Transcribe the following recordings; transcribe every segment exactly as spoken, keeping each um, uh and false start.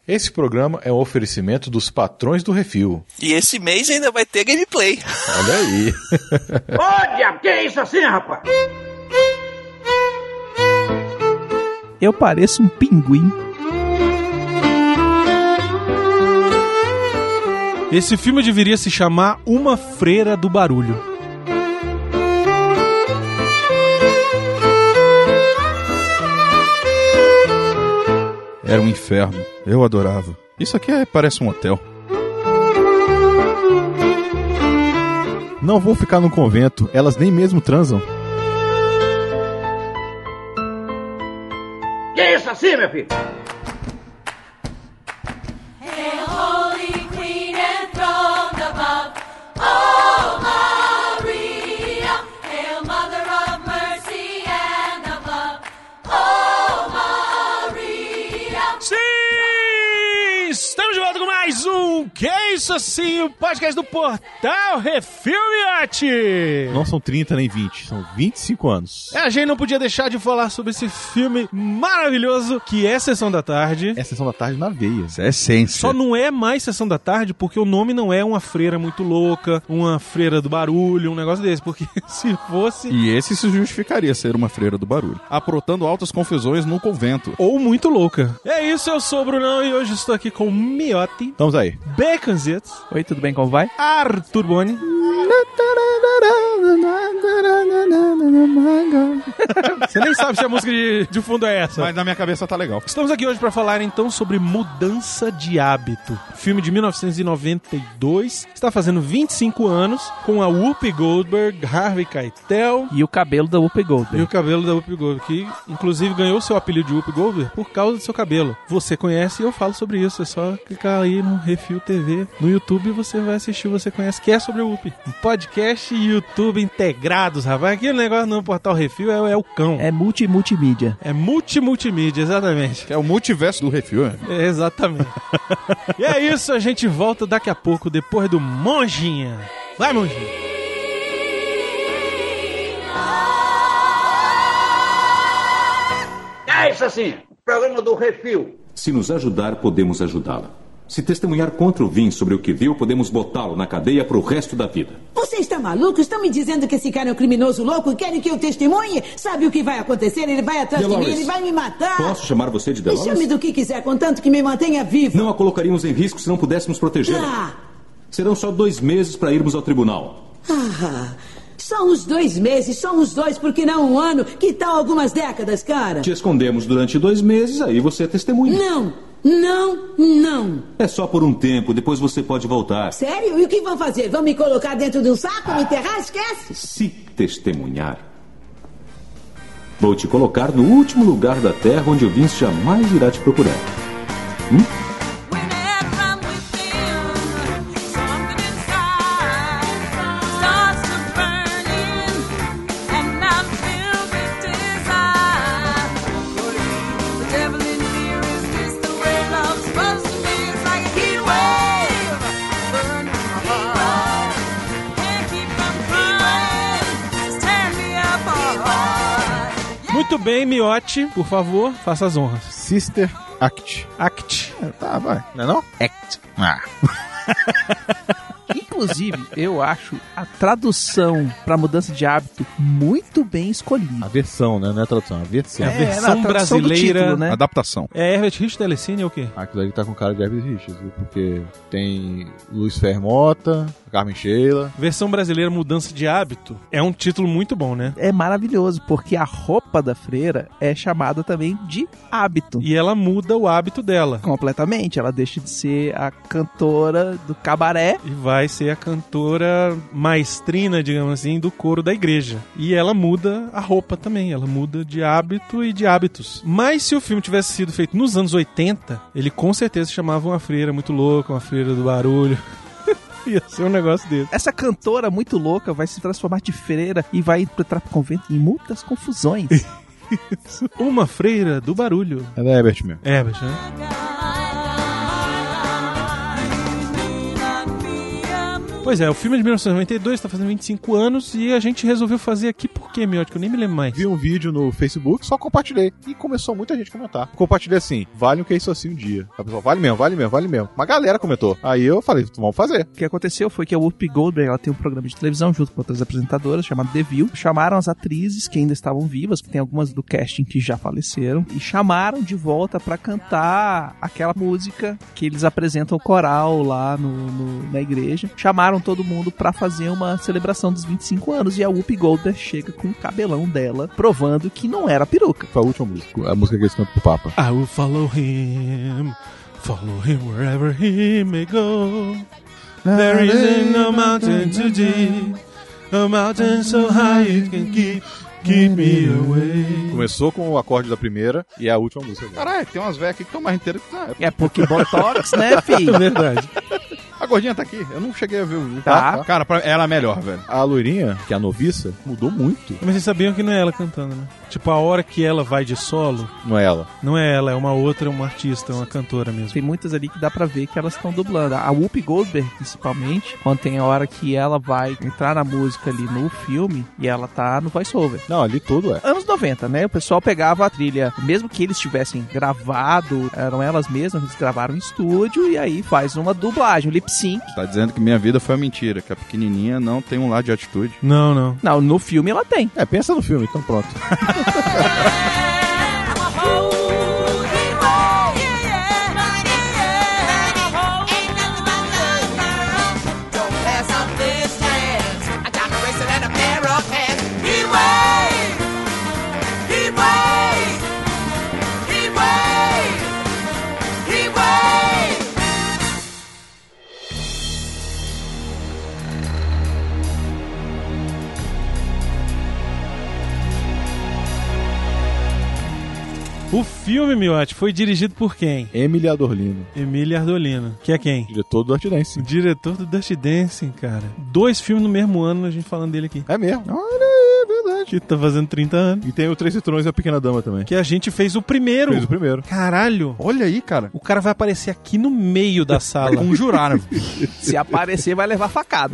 Esse programa é um oferecimento dos patrões do Refil. E esse mês ainda vai ter gameplay. Olha aí. Olha, que é isso assim, rapaz? Eu pareço um pinguim. Esse filme deveria se chamar Uma Freira do Barulho. Era um inferno. Eu adorava. Isso aqui é, parece um hotel. Não vou ficar no convento. Elas nem mesmo transam. Que é isso assim, meu filho? Que é isso assim, o podcast do Portal Refil, Miotti! Não são trinta nem vinte, são vinte e cinco anos. É, a gente não podia deixar de falar sobre esse filme maravilhoso que é Sessão da Tarde. É Sessão da Tarde na veia, isso é essência. Só não é mais Sessão da Tarde porque o nome não é Uma Freira Muito Louca, Uma Freira do Barulho, um negócio desse, porque se fosse... E esse se justificaria ser uma freira do barulho, aprontando altas confusões no convento. Ou muito louca. É isso, eu sou o Brunão e hoje estou aqui com o Miotti. Vamos aí. Baconzitos. Oi, tudo bem? Como vai? Arthur Boni. Você nem sabe se a música de, de fundo é essa. Mas na minha cabeça tá legal. Estamos aqui hoje para falar então sobre Mudança de Hábito. Filme de mil novecentos e noventa e dois. Está fazendo vinte e cinco anos com a Whoopi Goldberg, Harvey Keitel. E o cabelo da Whoopi Goldberg. E o cabelo da Whoopi Goldberg, que inclusive ganhou seu apelido de Whoopi Goldberg por causa do seu cabelo. Você conhece e eu falo sobre isso. É só clicar aí no Refil T V no YouTube e você vai assistir, você conhece, que é sobre o Whoopi. Um podcast e YouTube integrados, rapaz. Aqui o negócio no Portal Refil é, é o cão. É multi-multimídia. É multi-multimídia, exatamente. É o multiverso do Refil, né? É, exatamente. E é isso, a gente volta daqui a pouco, depois do Monjinha. Vai, Monjinha. É isso assim, programa do Refil. Se nos ajudar, podemos ajudá-la. Se testemunhar contra o Vin sobre o que viu, podemos botá-lo na cadeia pro resto da vida. Você está maluco? Estão me dizendo que esse cara é um criminoso louco e querem que eu testemunhe? Sabe o que vai acontecer? Ele vai atrás Dolores, de mim, ele vai me matar. Posso chamar você de Me Dolores? chame do que quiser, contanto que me mantenha vivo. Não a colocaríamos em risco se não pudéssemos protegê-la. Ah. Serão só dois meses para irmos ao tribunal. Ah, só uns dois meses, só uns dois, porque não um ano. Que tal algumas décadas, cara? Te escondemos durante dois meses, aí você é testemunha. Não, não, não. É só por um tempo, depois você pode voltar. Sério? E o que vão fazer? Vão me colocar dentro de um saco, me enterrar? Esquece. Se testemunhar, vou te colocar no último lugar da Terra onde o Vince jamais irá te procurar. Hum? Muito bem, Miotti, por favor, faça as honras. Sister Act. Act. É, tá, vai. Não é não? Act. Ah. Inclusive, eu acho a tradução pra mudança de hábito muito bem escolhida. A versão, né? Não é a tradução, a versão. É a versão não, a brasileira, título, né? Adaptação. É Herbert Richards Telecine ou o quê? Aquilo ali tá com cara de Herbert Richards, viu? Porque tem Luiz Fermota, Carmen Sheila. Versão brasileira Mudança de Hábito é um título muito bom, né? É maravilhoso, porque a roupa da freira é chamada também de hábito. E ela muda o hábito dela. Completamente. Ela deixa de ser a cantora do cabaré E vai ser a cantora maestrina, digamos assim, do coro da igreja. E ela muda a roupa também. Ela muda de hábito e de hábitos. Mas se o filme tivesse sido feito nos anos oitenta, ele com certeza chamava Uma Freira Muito Louca, Uma Freira do Barulho. Ia ser um negócio desse. Essa cantora muito louca vai se transformar de freira e vai entrar pro convento em muitas confusões. Uma Freira do Barulho. É da Herbert mesmo. Herbert, né? Pois é, o filme é de mil novecentos e noventa e dois, tá fazendo vinte e cinco anos, e a gente resolveu fazer aqui por quê, Miotti? Que eu nem me lembro mais. Vi um vídeo no Facebook, só compartilhei. E começou muita gente a comentar. Compartilhei assim, vale um que é isso assim um dia. A pessoa, vale mesmo, vale mesmo, vale mesmo. Uma galera comentou. Aí eu falei, vamos fazer. O que aconteceu foi que a Whoopi Goldberg, ela tem um programa de televisão junto com outras apresentadoras, chamado The View. Chamaram as atrizes que ainda estavam vivas, porque tem algumas do casting que já faleceram, e chamaram de volta pra cantar aquela música que eles apresentam o coral lá no, no, na igreja. Chamaram todo mundo pra fazer uma celebração dos vinte e cinco anos, e a Whoopi Goldberg chega com o cabelão dela, provando que não era peruca. Foi a última música, a música que eles cantam pro Papa. I will follow him, follow him wherever he may go. There isn't no mountain too deep, a mountain so high it can keep, keep me away. Começou com o acorde da primeira e é a última música. Caralho, tem umas velhas aqui que estão mais inteiras que na época. É porque Botox, né, filho? É verdade. A gordinha tá aqui, eu não cheguei a ver o vídeo. Tá. Cara, pra, ela é a melhor, velho. A loirinha, que é a noviça, mudou muito. Mas vocês sabiam que não é ela cantando, né? Tipo, a hora que ela vai de solo, Não é ela. não é ela, é uma outra, uma artista, uma cantora mesmo. Tem muitas ali que dá pra ver que elas estão dublando. A Whoopi Goldberg, principalmente, quando tem a hora que ela vai entrar na música ali no filme e ela tá no voice-over. Não, ali tudo é. Anos noventa, né? O pessoal pegava a trilha, mesmo que eles tivessem gravado, eram elas mesmas, eles gravaram em estúdio e aí faz uma dublagem, um lip-sync. Tá dizendo que minha vida foi uma mentira, que a pequenininha não tem um lado de atitude. Não, não. Não, no filme ela tem. É, pensa no filme, então pronto. O filme, Miotti, foi dirigido por quem? Emily Adorlino, Emília Ardolino. Que é quem? diretor do Dirty O Dancing. diretor do Dirty Dancing, cara. Dois filmes no mesmo ano, a gente falando dele aqui. É mesmo. Olha aí, é verdade. Que tá fazendo trinta anos. E tem o Três Citrões e a Pequena Dama também. Que a gente fez o primeiro. Fez o primeiro. Caralho. Olha aí, cara. O cara vai aparecer aqui no meio da sala. Conjuraram. Se aparecer, vai levar facada.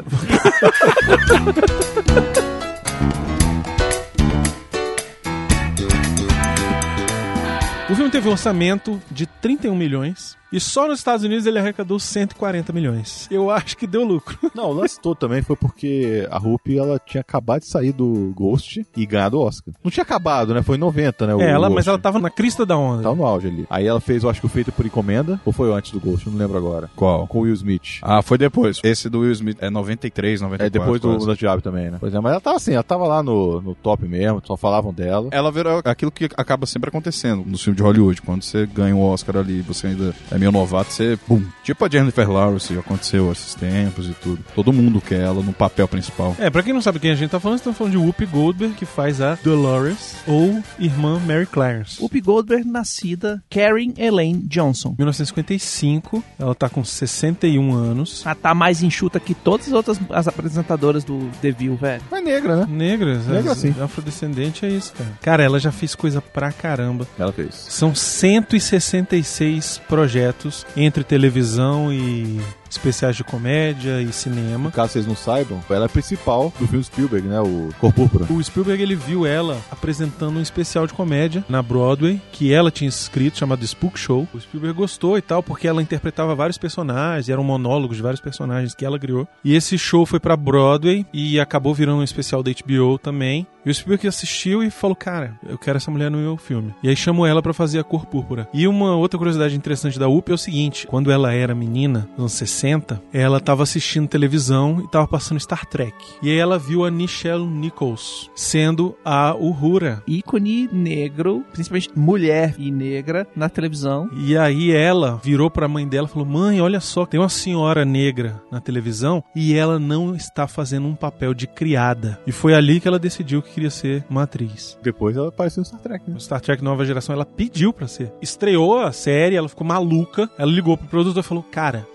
O filme teve um orçamento de trinta e um milhões e só nos Estados Unidos ele arrecadou cento e quarenta milhões. Eu acho que deu lucro. Não, o lance todo também foi porque a Whoopi, ela tinha acabado de sair do Ghost e ganhado o Oscar. Não tinha acabado, né? Foi em noventa, né? O É, ela, Ghost. mas ela tava na crista da onda. Tava no auge ali. Aí ela fez, eu acho que o Feito por Encomenda, ou foi antes do Ghost, eu não lembro agora. Qual? Com o Will Smith. Ah, foi depois. Esse do Will Smith é noventa e três, noventa e É quatro. depois do quase. Muda de Diabo também, né? Pois é, mas ela tava assim, ela tava lá no, no top mesmo, só falavam dela. Ela virou aquilo que acaba sempre acontecendo nos filmes de Hollywood. Quando você ganha um Oscar ali, você ainda é meio novato, você, bum. Tipo a Jennifer Lawrence, aconteceu esses tempos e tudo. Todo mundo quer ela no papel principal. É, pra quem não sabe quem a gente tá falando, estamos falando de Whoopi Goldberg, que faz a Dolores, ou irmã Mary Clarence. Whoopi Goldberg, nascida Karen Elaine Johnson. mil novecentos e cinquenta e cinco, ela tá com sessenta e um anos. Ela tá mais enxuta que todas as outras as apresentadoras do The View, velho. É negra, né? Negras, Negra, as- sim. afrodescendente é isso, cara. Cara, ela já fez coisa pra caramba. Ela fez. São cento e sessenta e seis projetos entre televisão e especiais de comédia e cinema. Caso vocês não saibam, ela é a principal do filme Spielberg, né? O Cor Púrpura. O Spielberg, ele viu ela apresentando um especial de comédia na Broadway, que ela tinha escrito, chamado Spook Show. O Spielberg gostou e tal, porque ela interpretava vários personagens, eram monólogos de vários personagens que ela criou. E esse show foi pra Broadway e acabou virando um especial da H B O também. E o Spielberg assistiu e falou, cara, eu quero essa mulher no meu filme. E aí chamou ela pra fazer A Cor Púrpura. E uma outra curiosidade interessante da Whoopi é o seguinte, quando ela era menina, nos anos sessenta, ela tava assistindo televisão e tava passando Star Trek. E aí ela viu a Nichelle Nichols sendo a Uhura. Ícone negro, principalmente mulher e negra, na televisão. E aí ela virou pra mãe dela e falou, mãe, olha só, tem uma senhora negra na televisão e ela não está fazendo um papel de criada. E foi ali que ela decidiu que queria ser uma atriz. Depois ela apareceu no Star Trek, né? No Star Trek Nova Geração ela pediu pra ser. Estreou a série, ela ficou maluca, ela ligou pro produtor e falou, cara, me põe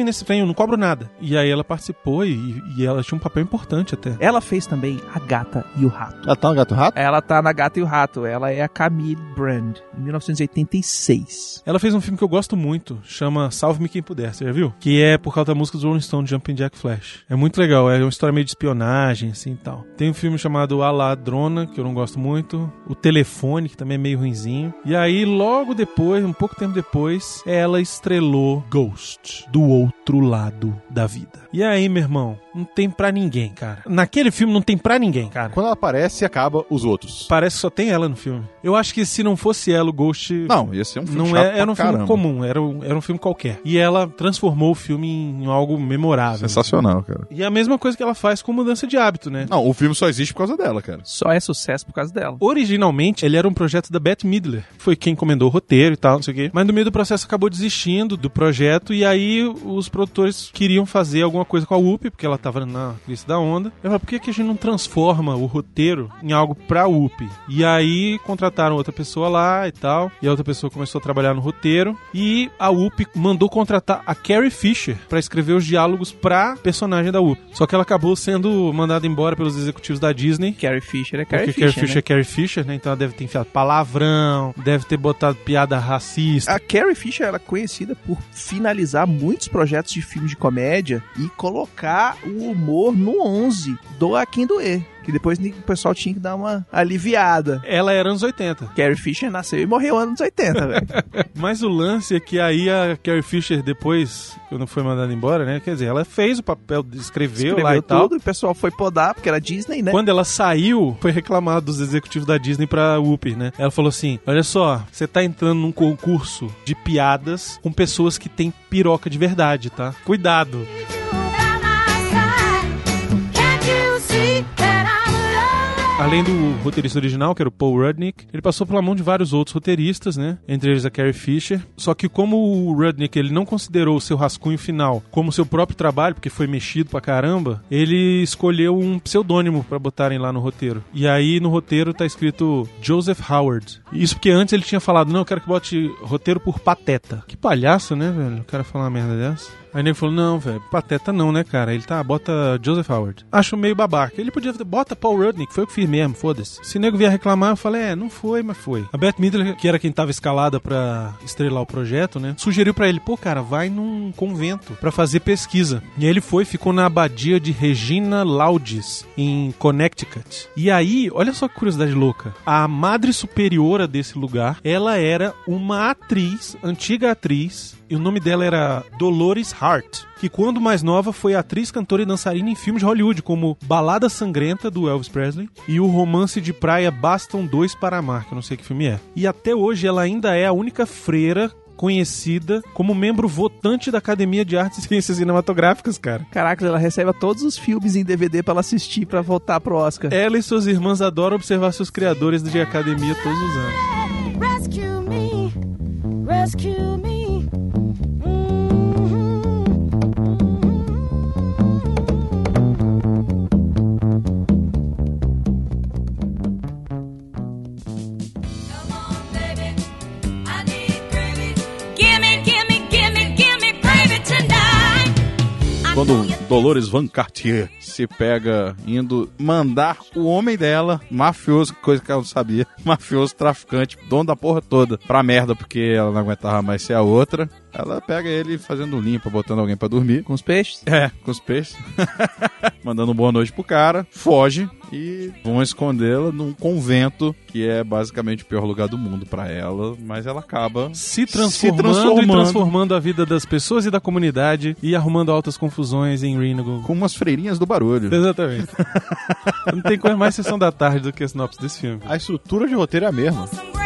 nesse trem, eu não cobro nada. E aí ela participou e, e ela tinha um papel importante até. Ela fez também A Gata e o Rato. Ela tá no Gato Rato? Ela tá na Gata e o Rato. Ela é a Camille Brand, em mil novecentos e oitenta e seis. Ela fez um filme que eu gosto muito, chama Salve-me Quem Puder, você já viu? Que é por causa da música dos Rolling Stones, Jumpin' Jack Flash. É muito legal, é uma história meio de espionagem, assim e tal. Tem um filme chamado A Ladrona, que eu não gosto muito. O Telefone, que também é meio ruinzinho. E aí, logo depois, um pouco tempo depois, ela estrelou Ghost, do outro lado da vida. E aí, meu irmão, não tem pra ninguém, cara. Naquele filme não tem pra ninguém, cara. Quando ela aparece, acaba os outros. Parece que só tem ela no filme. Eu acho que se não fosse ela, o Ghost... Não, ia ser um filme não chato é, Era um pra filme caramba. comum, era um, era um filme qualquer. E ela transformou o filme em algo memorável. Sensacional, cara. E é a mesma coisa que ela faz com mudança de hábito, né? Não, o filme só existe por causa dela, cara. Só é sucesso por causa dela. Originalmente, ele era um projeto da Bette Midler. Foi quem encomendou o roteiro e tal, não sei o quê. Mas no meio do processo acabou desistindo do projeto e aí os produtores queriam fazer alguma coisa com a Whoopi, porque ela tava na crista da onda. Eu falei, por que, que a gente não transforma o roteiro em algo pra Whoopi? E aí contrataram outra pessoa lá e tal, e a outra pessoa começou a trabalhar no roteiro, e a Whoopi mandou contratar a Carrie Fisher pra escrever os diálogos pra personagem da Whoopi. Só que ela acabou sendo mandada embora pelos executivos da Disney. Carrie Fisher é Carrie porque Fisher, Carrie Fisher né? é Carrie Fisher, né? Então ela deve ter enfiado palavrão, deve ter botado piada racista. A Carrie Fisher era conhecida por finalizar muitos projetos de filmes de comédia e colocar o humor no onze, doa quem doer. Que depois o pessoal tinha que dar uma aliviada. Ela era anos oitenta. Carrie Fisher nasceu e morreu anos oitenta, velho. Mas o lance é que aí a Carrie Fisher depois, quando foi mandada embora, né? Quer dizer, ela fez o papel, escreveu, Escreveu lá e tal. tudo, e o pessoal foi podar, porque era Disney, né? Quando ela saiu, foi reclamado dos executivos da Disney pra Whoopi, né? Ela falou assim, olha só, você tá entrando num concurso de piadas com pessoas que têm piroca de verdade, tá? Cuidado. Além do roteirista original, que era o Paul Rudnick, ele passou pela mão de vários outros roteiristas, né? Entre eles a Carrie Fisher. Só que como o Rudnick, ele não considerou o seu rascunho final como seu próprio trabalho, porque foi mexido pra caramba, ele escolheu um pseudônimo pra botarem lá no roteiro. E aí no roteiro tá escrito Joseph Howard. Isso porque antes ele tinha falado, não, eu quero que bote roteiro por Pateta. Que palhaço, né, velho? O cara falar uma merda dessa. Aí ele falou, não, velho, Pateta não, né, cara? Ele tá, bota Joseph Howard. Acho meio babaca. Ele podia, bota Paul Rudnick, foi o que fiz mesmo, foda-se. Se o nego vier reclamar, eu falei, é, não foi, mas foi. A Bette Midler, que era quem tava escalada pra estrelar o projeto, né, sugeriu pra ele, pô, cara, vai num convento pra fazer pesquisa. E aí ele foi, ficou na abadia de Regina Laudes, em Connecticut. E aí, olha só que curiosidade louca. A madre superiora desse lugar, ela era uma atriz, antiga atriz, e o nome dela era Dolores Hart, que quando mais nova foi atriz, cantora e dançarina em filmes de Hollywood, como Balada Sangrenta, do Elvis Presley, e o Romance de Praia Bastam dois para Amar, que eu não sei que filme é. E até hoje ela ainda é a única freira conhecida como membro votante da Academia de Artes e Ciências Cinematográficas, cara. Caraca, ela recebe todos os filmes em D V D pra ela assistir, pra votar pro Oscar. Ela e suas irmãs adoram observar seus criadores de academia todos os anos. Rescue me, rescue me. Quando Dolores Van Cartier se pega indo mandar o homem dela, mafioso, coisa que ela não sabia, mafioso, traficante, dono da porra toda, pra merda, porque ela não aguentava mais ser a outra, ela pega ele fazendo limpa, botando alguém pra dormir. Com os peixes? É, com os peixes. Mandando boa noite pro cara, foge e vão escondê-la num convento, que é basicamente o pior lugar do mundo pra ela, mas ela acaba se transformando, se transformando. e transformando a vida das pessoas e da comunidade e arrumando altas confusões em Reno. Com umas freirinhas do barulho. Exatamente. Não tem coisa mais sessão da tarde do que a sinopse desse filme. A estrutura de roteiro é a mesma.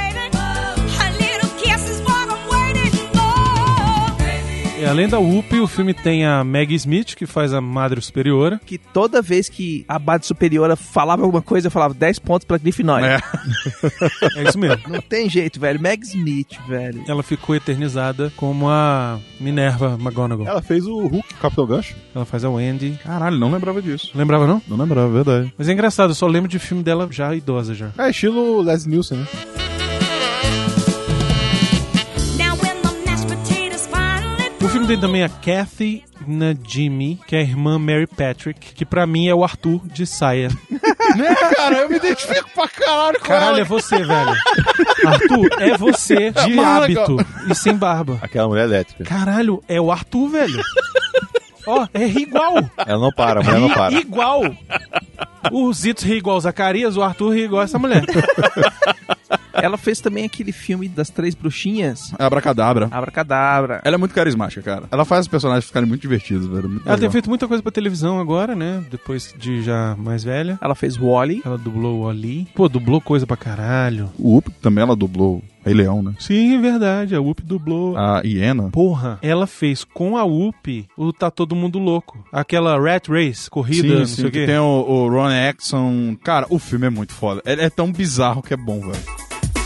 E além da Whoopi, o filme tem a Maggie Smith, que faz a Madre Superiora. Que toda vez que a Madre Superiora falava alguma coisa, eu falava dez pontos pra Grifinória. É. É isso mesmo. Não tem jeito, velho. Maggie Smith, velho. Ela ficou eternizada como a Minerva McGonagall. Ela fez o Hulk, Capitão Gancho. Ela faz a Wendy. Caralho, não lembrava disso. Lembrava, não? Não lembrava, verdade. Mas é engraçado, eu só lembro de filme dela já idosa, já. É estilo Leslie Nielsen, né? O filme tem também a Kathy Najimy, que é a irmã Mary Patrick, que pra mim é o Arthur de saia. Né, cara? Eu me identifico pra caralho com Caralho, ela. é você, velho. Arthur, é você de hábito e sem barba. Aquela mulher elétrica. Caralho, é o Arthur, velho. Ó, é igual. Ela não para, a mulher não para. Igual. O Zitos ri igual o Zacarias, o Arthur ri igual essa mulher. Ela fez também aquele filme das três bruxinhas. Abracadabra. Abracadabra. Ela é muito carismática, cara. Ela faz os personagens ficarem muito divertidos, velho. Muito Ela legal. tem feito muita coisa pra televisão agora, né? Depois de já mais velha. Ela fez Wall-E. Ela dublou o Wall-E. Pô, dublou coisa pra caralho. O Up também ela dublou Rei Leão, né? Sim, é verdade. A Whoop dublou. A Hiena. Porra, ela fez com a Whoop o Tá Todo Mundo Louco. Aquela Rat Race, corrida, Sim, não sim, sei o que quê. tem o, o Ron Atkinson. Cara, o filme é muito foda. Ele é tão bizarro que é bom, velho.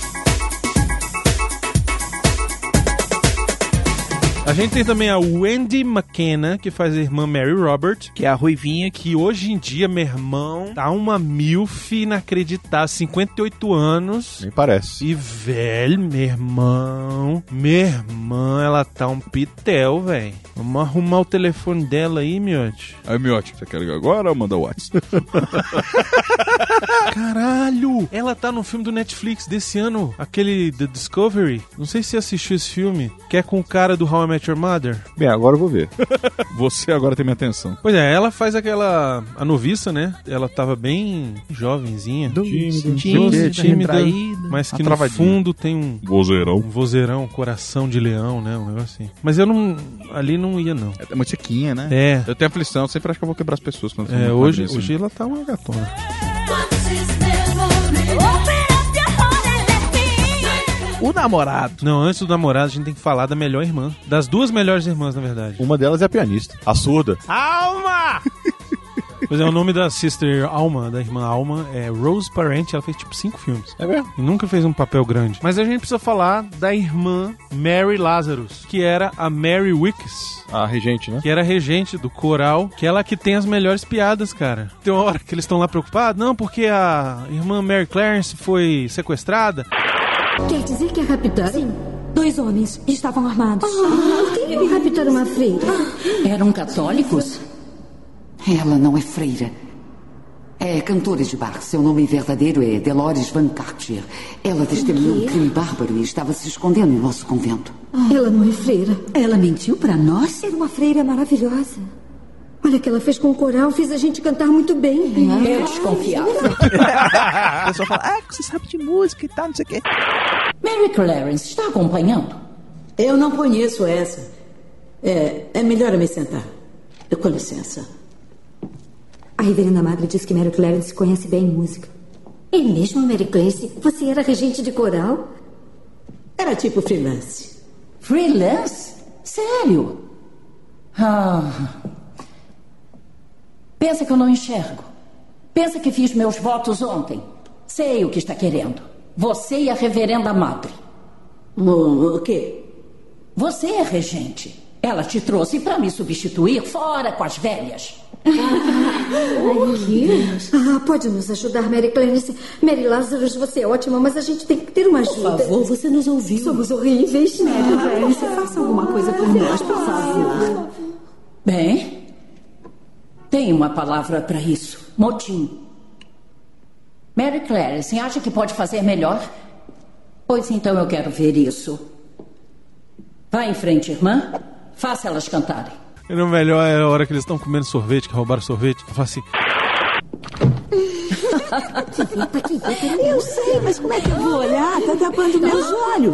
A gente tem também a Wendy McKenna, que faz a irmã Mary Robert, que é a ruivinha, que hoje em dia, meu irmão, tá uma milf inacreditável, cinquenta e oito anos. Nem parece. E, velho, meu irmão, meu irmão, ela tá um pitel, velho. Vamos arrumar o telefone dela aí, miote. Aí, Miotti, você quer ligar agora ou manda o WhatsApp? Caralho! Ela tá no filme do Netflix desse ano, aquele The Discovery. Não sei se você assistiu esse filme, que é com o cara do How I Met Your Mother. Bem, agora eu vou ver. Você agora tem minha atenção. Pois é, ela faz aquela... a noviça, né? Ela tava bem jovenzinha. Tímida, tímida, tímida, retraída, mas que no atravadinha. fundo tem um... Vozeirão. Um vozeirão, coração de leão, né? Um negócio assim. Mas eu não... ali não ia, não. É muito sequinha, né? É. Eu tenho aflição, eu sempre acho que eu vou quebrar as pessoas quando eu É, for hoje, assim. hoje ela tá uma gatona. O namorado. Não, antes do namorado a gente tem que falar da melhor irmã. Das duas melhores irmãs, na verdade. Uma delas é a pianista, a surda. Alma! Pois é, o nome da sister Alma, da irmã Alma, é Rose Parent. Ela fez tipo cinco filmes. É mesmo? E nunca fez um papel grande. Mas a gente precisa falar da irmã Mary Lazarus, que era a Mary Wickes. A regente, né? Que era regente do coral, que ela que tem as melhores piadas, cara. Tem uma hora que eles estão lá preocupados, não, porque a irmã Mary Clarence foi sequestrada. Quer dizer que a raptaram? Sim, dois homens estavam armados. Por que me raptaram uma freira? Eram católicos? Ela não é freira. É cantora de bar. Seu nome verdadeiro é Dolores Van Cartier. Ela testemunhou um crime bárbaro e estava se escondendo em nosso convento. Ela não é freira. Ela mentiu pra nós? Era uma freira maravilhosa. Olha o que ela fez com o coral, fez a gente cantar muito bem. Eu desconfiava. A pessoa fala, ah, você sabe de música e tal, não sei o quê. Mary Clarence está acompanhando? Eu não conheço essa. É, é melhor eu me sentar. Com licença. A reverenda madre diz que Mary Clarence conhece bem música. É mesmo, Mary Clarence? Você era regente de coral? Era tipo freelance. Freelance? Sério? Ah... Pensa que eu não enxergo. Pensa que fiz meus votos ontem. Sei o que está querendo. Você e a reverenda madre. O, o quê? Você é regente. Ela te trouxe para me substituir. Fora com as velhas. Ah, pode nos ajudar, Mary Clarence. Mary Lazarus, você é ótima, mas a gente tem que ter uma ajuda. Por favor, você nos ouviu. Somos horríveis. Mary Clarence, faça alguma coisa por nós, por favor. Bem... Tem uma palavra para isso. Motim. Mary Clarence, acha que pode fazer melhor? Pois então eu quero ver isso. Vá em frente, irmã. Faça elas cantarem. E no melhor é a hora que eles estão comendo sorvete, que roubaram sorvete. Eu falo assim... Eu sei, mas como é que eu vou olhar? Tá tapando meus olhos.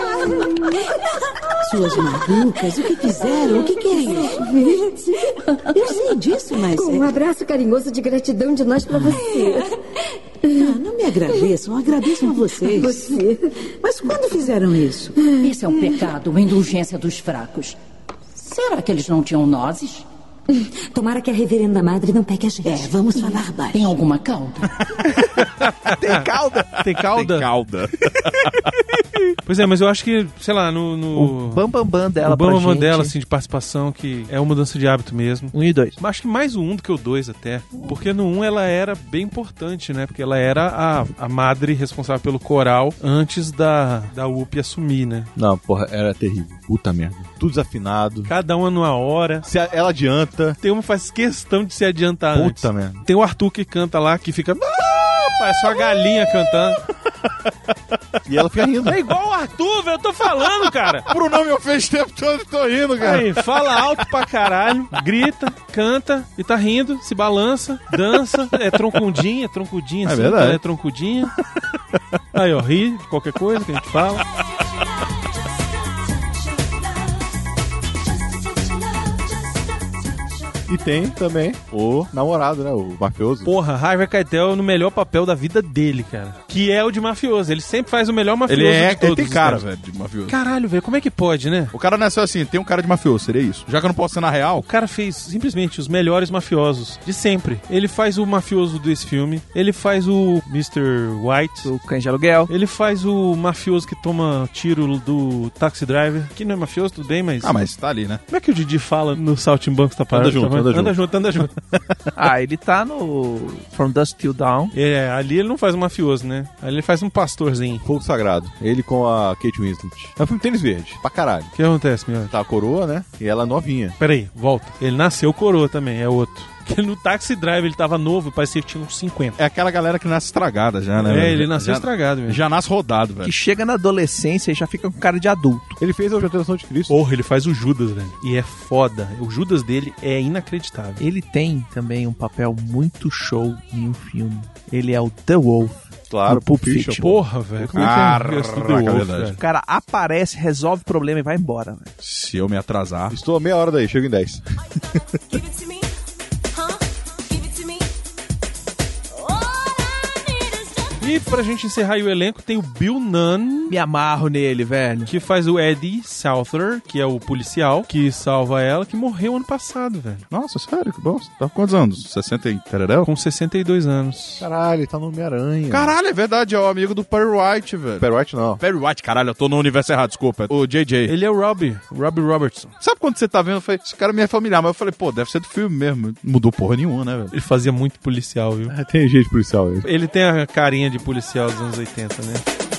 Suas malucas, o que fizeram? O que que é isso? Eu sei disso, mas... Com um abraço carinhoso de gratidão de nós pra você. Ah, não me agradeçam, agradeçam a vocês. Você. Mas quando fizeram isso? Esse é um pecado, uma indulgência dos fracos. Será que eles não tinham nozes? Tomara que a reverenda madre não pegue a gente. É, vamos falar baixo. Tem alguma cauda? Tem calda? Tem calda? Tem calda. Pois é, mas eu acho que, sei lá, no... no... O bambambam bam, bam dela o bam, pra bam, bam gente. dela, assim, de participação, que é uma mudança de hábito mesmo. Um e dois. Mas acho que mais o um do que o dois até. Porque no um ela era bem importante, né? Porque ela era a, a madre responsável pelo coral antes da, da Whoop assumir, né? Não, porra, era terrível. Puta merda. Tudo desafinado. Cada uma numa hora. Se a- ela adianta. Tem uma que faz questão de se adiantar antes. Puta merda. Tem o Arthur que canta lá, que fica... Ah, parece uma galinha cantando. E ela fica rindo. É igual o Arthur, velho. Eu tô falando, cara. Pro nome eu fez o tempo todo, tô rindo, cara. Aí, fala alto pra caralho, grita, canta e tá rindo, se balança, dança, é troncudinha, é troncudinha, É assim, verdade. é troncudinha. Aí, ó, ri de qualquer coisa que a gente fala. E tem também o namorado, né? O mafioso. Porra, Harvey Keitel no melhor papel da vida dele, cara. Que é o de mafioso. Ele sempre faz o melhor mafioso Ele é, de todos. ele tem os cara, tempos. velho, de mafioso. Caralho, velho, como é que pode, né? O cara não é só assim, tem um cara de mafioso, seria isso. Já que eu não posso ser na real. O cara fez simplesmente os melhores mafiosos de sempre. Ele faz o mafioso desse filme. Ele faz o mister White. O Cães de Aluguel. Ele faz o mafioso que toma tiro do Taxi Driver. Que não é mafioso, tudo bem, mas... Ah, mas tá ali, né? Como é que o Didi fala no Saltimbanco tá parado? Anda junto, tá anda junto. anda junto, anda junto. Ah, ele tá no From Dusk Till Dawn. É, ali ele não faz um mafioso, né? Ali ele faz um pastorzinho. Fogo Sagrado. Ele com a Kate Winslet. É um filme de tênis verde. Pra caralho. O que acontece, meu? Tá a coroa, né? E ela novinha. Peraí, volta. Ele nasceu coroa também, é outro. Porque no Taxi Driver ele tava novo, parecia que tinha uns cinquenta. É aquela galera que nasce estragada já, né? É, velho? ele nasceu já, estragado mesmo. Já nasce rodado, velho. Que chega na adolescência e já fica com cara de adulto. Ele fez a Geração de Cristo. Porra, ele faz o Judas, velho. E é foda. O Judas dele é inacreditável. Ele tem também um papel muito show em um filme. Ele é o The Wolf. Claro, no Pulp Fiction. Porra, velho. Como é que é isso do The Caraca, Wolf, verdade. velho? O cara aparece, resolve o problema e vai embora, velho. Se eu me atrasar. Estou a meia hora daí, chego em dez. E pra gente encerrar aí o elenco, tem o Bill Nunn, Me amarro nele, velho. que faz o Eddie Souther, que é o policial, que salva ela, que morreu ano passado, velho. Nossa, sério, que bom. Tá com quantos anos? sessenta e tereréu? Com sessenta e dois anos. Caralho, ele tá no Homem-Aranha. Caralho, é verdade, é o amigo do Perry White, velho. Perry White não. Perry White, caralho, eu tô no universo errado, desculpa. O J J. Ele é o Robbie, Robbie Robertson. Sabe quando você tá vendo? Eu falei, esse cara me é familiar, mas eu falei, pô, deve ser do filme mesmo. Não mudou porra nenhuma, né, velho? Ele fazia muito policial, viu? É, tem jeito policial aí. Ele tem a carinha de policial dos anos oitenta, né?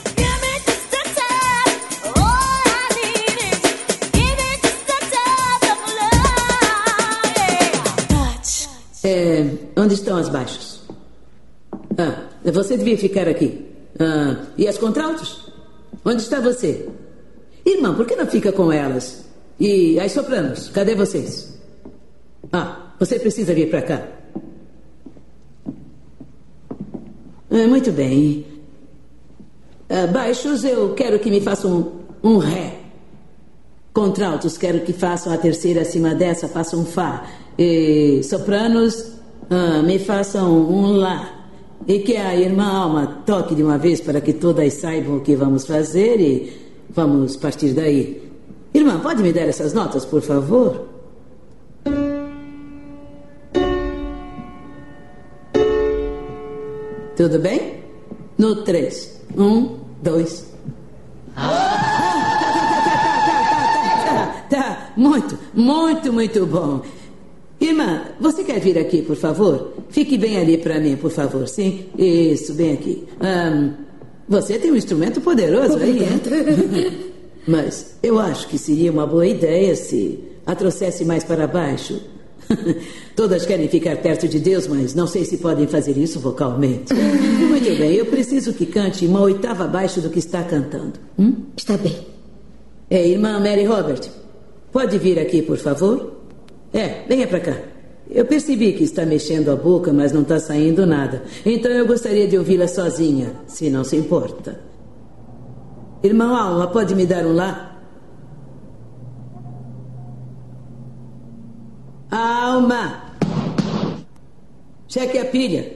É, onde estão as baixas? Ah, você devia ficar aqui. Ah, e as contraltos? Onde está você? Irmã, por que não fica com elas? E as sopranos, cadê vocês? Ah, você precisa vir para cá. Ah, muito bem. Ah, baixos, eu quero que me façam um, um ré. Contraltos, quero que façam a terceira acima dessa, façam um fá. E sopranos, ah, me façam um lá. E que a irmã Alma toque de uma vez para que todas saibam o que vamos fazer e vamos partir daí. Irmã, pode me dar essas notas, por favor? Tudo bem? No três. Um, dois. Tá, tá, muito, muito, muito bom. Irmã, você quer vir aqui, por favor? Fique bem ali para mim, por favor, sim? Isso, bem aqui. Ahn, você tem um instrumento poderoso aí, hein? Mas eu acho que seria uma boa ideia se a trouxesse mais para baixo. Todas querem ficar perto de Deus, mas não sei se podem fazer isso vocalmente. Muito bem, eu preciso que cante uma oitava abaixo do que está cantando. Hum? Está bem. É, irmã Mary Robert, pode vir aqui, por favor? É, venha pra cá. Eu percebi que está mexendo a boca, mas não está saindo nada. Então eu gostaria de ouvi-la sozinha, se não se importa. Irmão Alma, pode me dar um lá? Alma! Cheque a pilha.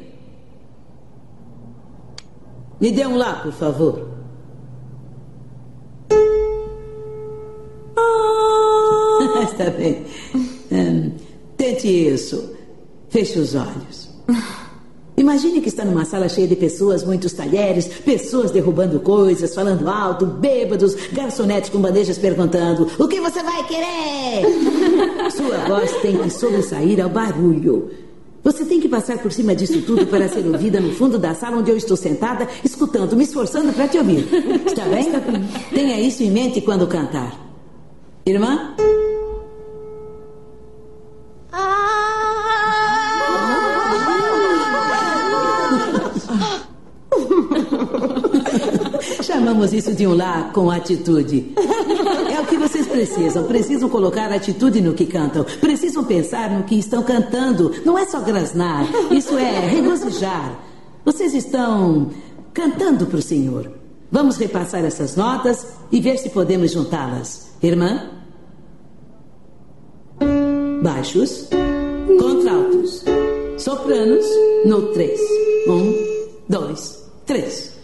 Me dê um lá, por favor. Está bem. Hum, tente isso. Feche os olhos. Imagine que está numa sala cheia de pessoas, muitos talheres, pessoas derrubando coisas, falando alto, bêbados, garçonetes com bandejas perguntando: o que você vai querer? Sua voz tem que sobressair ao barulho. Você tem que passar por cima disso tudo para ser ouvida no fundo da sala onde eu estou sentada, escutando, me esforçando para te ouvir. Está bem? Está bem. Tenha isso em mente quando cantar. Irmã? Chamamos isso de um lar com atitude. É o que vocês precisam. Precisam colocar atitude no que cantam. Precisam pensar no que estão cantando. Não é só grasnar. Isso é regozijar. Vocês estão cantando para o Senhor. Vamos repassar essas notas e ver se podemos juntá-las. Irmã? Baixos. Contraltos. Sopranos. No três. Um, dois, três.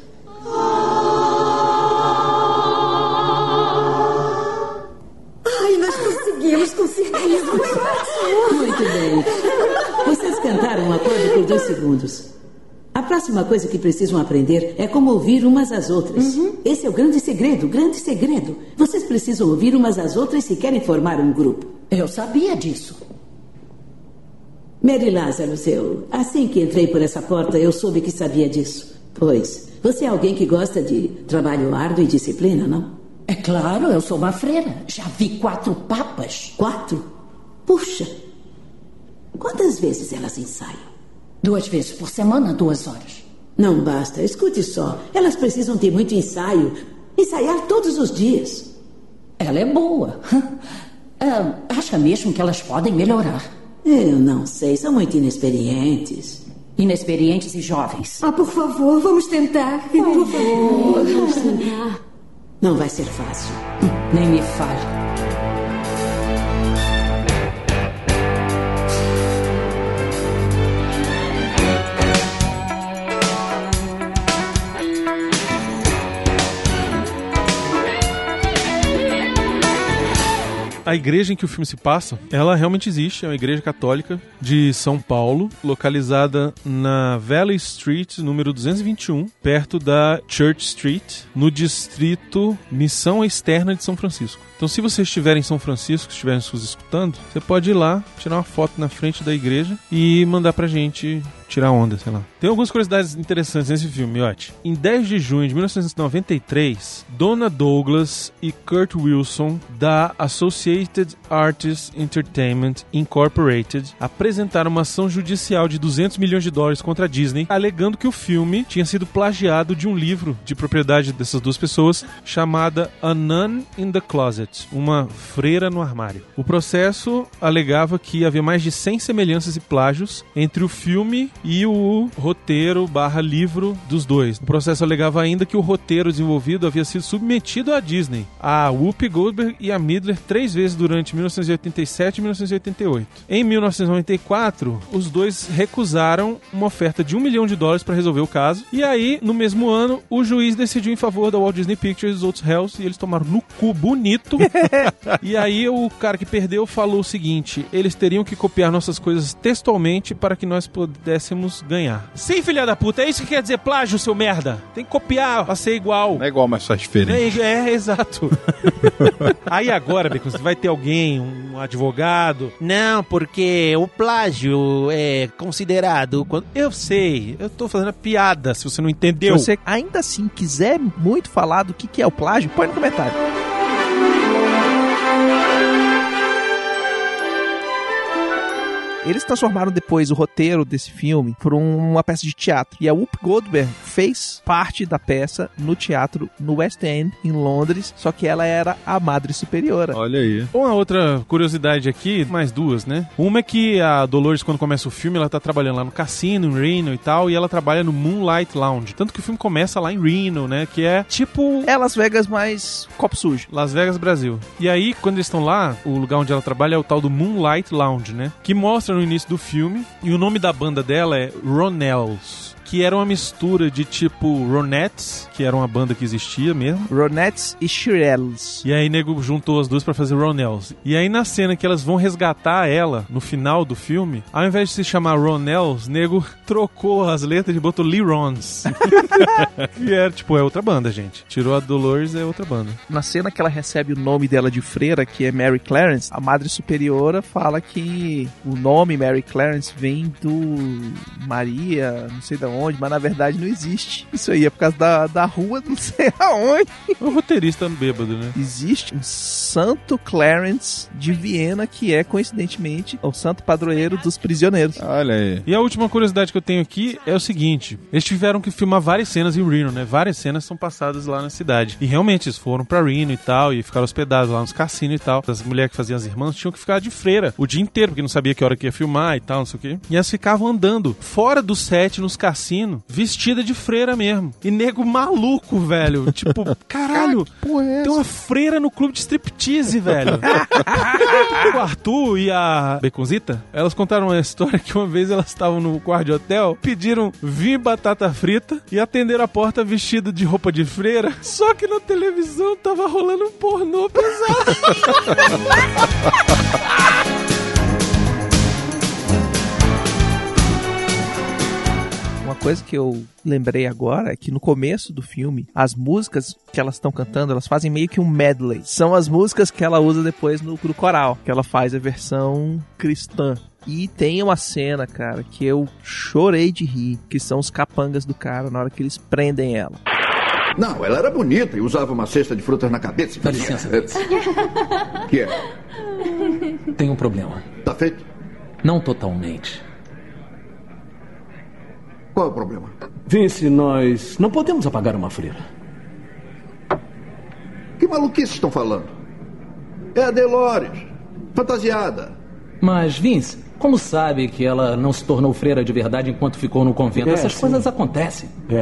Ai, nós conseguimos, conseguimos. Muito bem. Vocês cantaram um acorde por dois segundos. A próxima coisa que precisam aprender é como ouvir umas às outras. Uhum. Esse é o grande segredo, o grande segredo. Vocês precisam ouvir umas às outras se querem formar um grupo. Eu sabia disso. Mary Lazarus, eu... Assim que entrei por essa porta, eu soube que sabia disso. Pois, você é alguém que gosta de trabalho árduo e disciplina, não? É claro, eu sou uma freira. Já vi quatro papas. Quatro? Puxa! Quantas vezes elas ensaiam? Duas vezes por semana, duas horas. Não basta, escute só. Elas precisam ter muito ensaio. Ensaiar todos os dias. Ela é boa. Ah, acha mesmo que elas podem melhorar? Eu não sei, são muito inexperientes. Inexperientes e jovens. Ah, por favor, vamos tentar. Por, por favor, vamos tentar. Não vai ser fácil. Nem me fale. A igreja em que o filme se passa, ela realmente existe, é uma igreja católica de São Paulo, localizada na Valley Street, número duzentos e vinte e um, perto da Church Street, no distrito Missão Externa de São Francisco. Então, se você estiver em São Francisco, estiverem nos escutando, você pode ir lá, tirar uma foto na frente da igreja e mandar pra gente tirar onda, sei lá. Tem algumas curiosidades interessantes nesse filme, Miotti. Em dez de junho de mil novecentos e noventa e três, Donna Douglas e Kurt Wilson, da Associated Artists Entertainment Incorporated, apresentaram uma ação judicial de duzentos milhões de dólares contra a Disney, alegando que o filme tinha sido plagiado de um livro de propriedade dessas duas pessoas, chamada A Nun in the Closet, uma freira no armário. O processo alegava que havia mais de cem semelhanças e plágios entre o filme e o roteiro barra livro dos dois. O processo alegava ainda que o roteiro desenvolvido havia sido submetido à Disney, a Whoopi Goldberg e a Midler três vezes durante mil novecentos e oitenta e sete e mil novecentos e oitenta e oito. Em mil novecentos e noventa e quatro, os dois recusaram uma oferta de um milhão de dólares para resolver o caso, e aí, no mesmo ano, o juiz decidiu em favor da Walt Disney Pictures e dos outros réus, e eles tomaram no cu bonito. E aí o cara que perdeu falou o seguinte: eles teriam que copiar nossas coisas textualmente para que nós pudéssemos ganhar. Sim, filha da puta, é isso que quer dizer plágio, seu merda. Tem que copiar pra ser igual. Não é igual, mas só diferente. É, é exato. Aí agora, Bacon, vai ter alguém, um advogado. Não, porque o plágio é considerado... Quando... Eu sei, eu tô fazendo a piada, se você não entendeu. Se você ainda assim quiser muito falar do que, que é o plágio, põe no comentário. Eles transformaram depois o roteiro desse filme por uma peça de teatro. E a Whoopi Goldberg fez parte da peça no teatro no West End, em Londres, só que ela era a Madre Superiora. Olha aí. Uma outra curiosidade aqui, mais duas, né? Uma é que a Dolores, quando começa o filme, ela tá trabalhando lá no cassino, em Reno e tal, e ela trabalha no Moonlight Lounge. Tanto que o filme começa lá em Reno, né? Que é tipo... É Las Vegas mais copo sujo. Las Vegas, Brasil. E aí, quando eles estão lá, o lugar onde ela trabalha é o tal do Moonlight Lounge, né? Que mostra no início do filme, e o nome da banda dela é Ronells, que era uma mistura de tipo Ronettes, que era uma banda que existia mesmo. Ronettes e Shirelles. E aí nego juntou as duas pra fazer Ronells. E aí na cena que elas vão resgatar ela, no final do filme, ao invés de se chamar Ronells, nego trocou as letras e botou Lerons. Que é tipo, é outra banda, gente. Tirou a Dolores, é outra banda. Na cena que ela recebe o nome dela de freira, que é Mary Clarence, a Madre Superiora fala que o nome Mary Clarence vem do Maria, não sei de onde, aonde, mas na verdade não existe. Isso aí é por causa da, da rua não sei aonde. O roteirista bêbado, né? Existe um Santo Clarence de Viena, que é, coincidentemente, o santo padroeiro dos prisioneiros. Olha aí. E a última curiosidade que eu tenho aqui é o seguinte: eles tiveram que filmar várias cenas em Reno, né? Várias cenas são passadas lá na cidade. E realmente eles foram pra Reno e tal, e ficaram hospedados lá nos cassinos e tal. As mulheres que faziam as irmãs tinham que ficar de freira o dia inteiro, porque não sabia que hora que ia filmar e tal, não sei o quê. E elas ficavam andando fora do set, nos cassinos, vestida de freira mesmo. E nego maluco, velho. Tipo, caralho, é tem uma freira no clube de striptease, velho. O Arthur e a Baconzita, elas contaram uma história que uma vez elas estavam no quarto de hotel, pediram vinho e batata frita e atenderam a porta vestida de roupa de freira, só que na televisão tava rolando um pornô pesado. Uma coisa que eu lembrei agora é que no começo do filme, as músicas que elas estão cantando, elas fazem meio que um medley. São as músicas que ela usa depois no, no coral, que ela faz a versão cristã. E tem uma cena, cara, que eu chorei de rir, que são os capangas do cara na hora que eles prendem ela. Não, ela era bonita e usava uma cesta de frutas na cabeça. Dá licença. Que é? Tem um problema. Tá feito? Não totalmente. Qual é o problema? Vince, nós não podemos apagar uma freira. Que maluquice estão falando? É a Dolores, fantasiada. Mas, Vince, como sabe que ela não se tornou freira de verdade enquanto ficou no convento? É, Essas sim. coisas acontecem. É.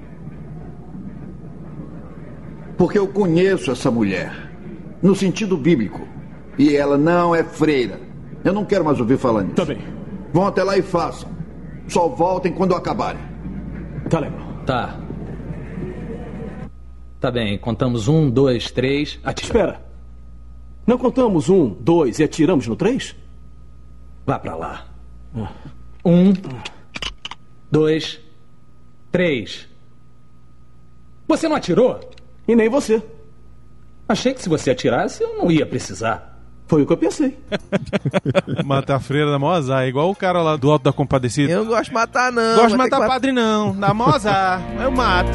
Porque eu conheço essa mulher, no sentido bíblico. E ela não é freira. Eu não quero mais ouvir falar nisso. Tá bem. Vão até lá e façam. Só voltem quando acabarem. Tá legal. Tá. Tá bem, contamos um, dois, três... Atira. Espera. Não contamos um, dois e atiramos no três? Vá pra lá. Um, dois, três. Você não atirou? E nem você. Achei que se você atirasse, eu não ia precisar. Foi o que eu pensei. Matar a freira dá mó azar, é igual o cara lá do Alto da Compadecida. Eu não gosto de matar, não. Gosto de matar mat... padre, não. Dá mó azar. Eu mato.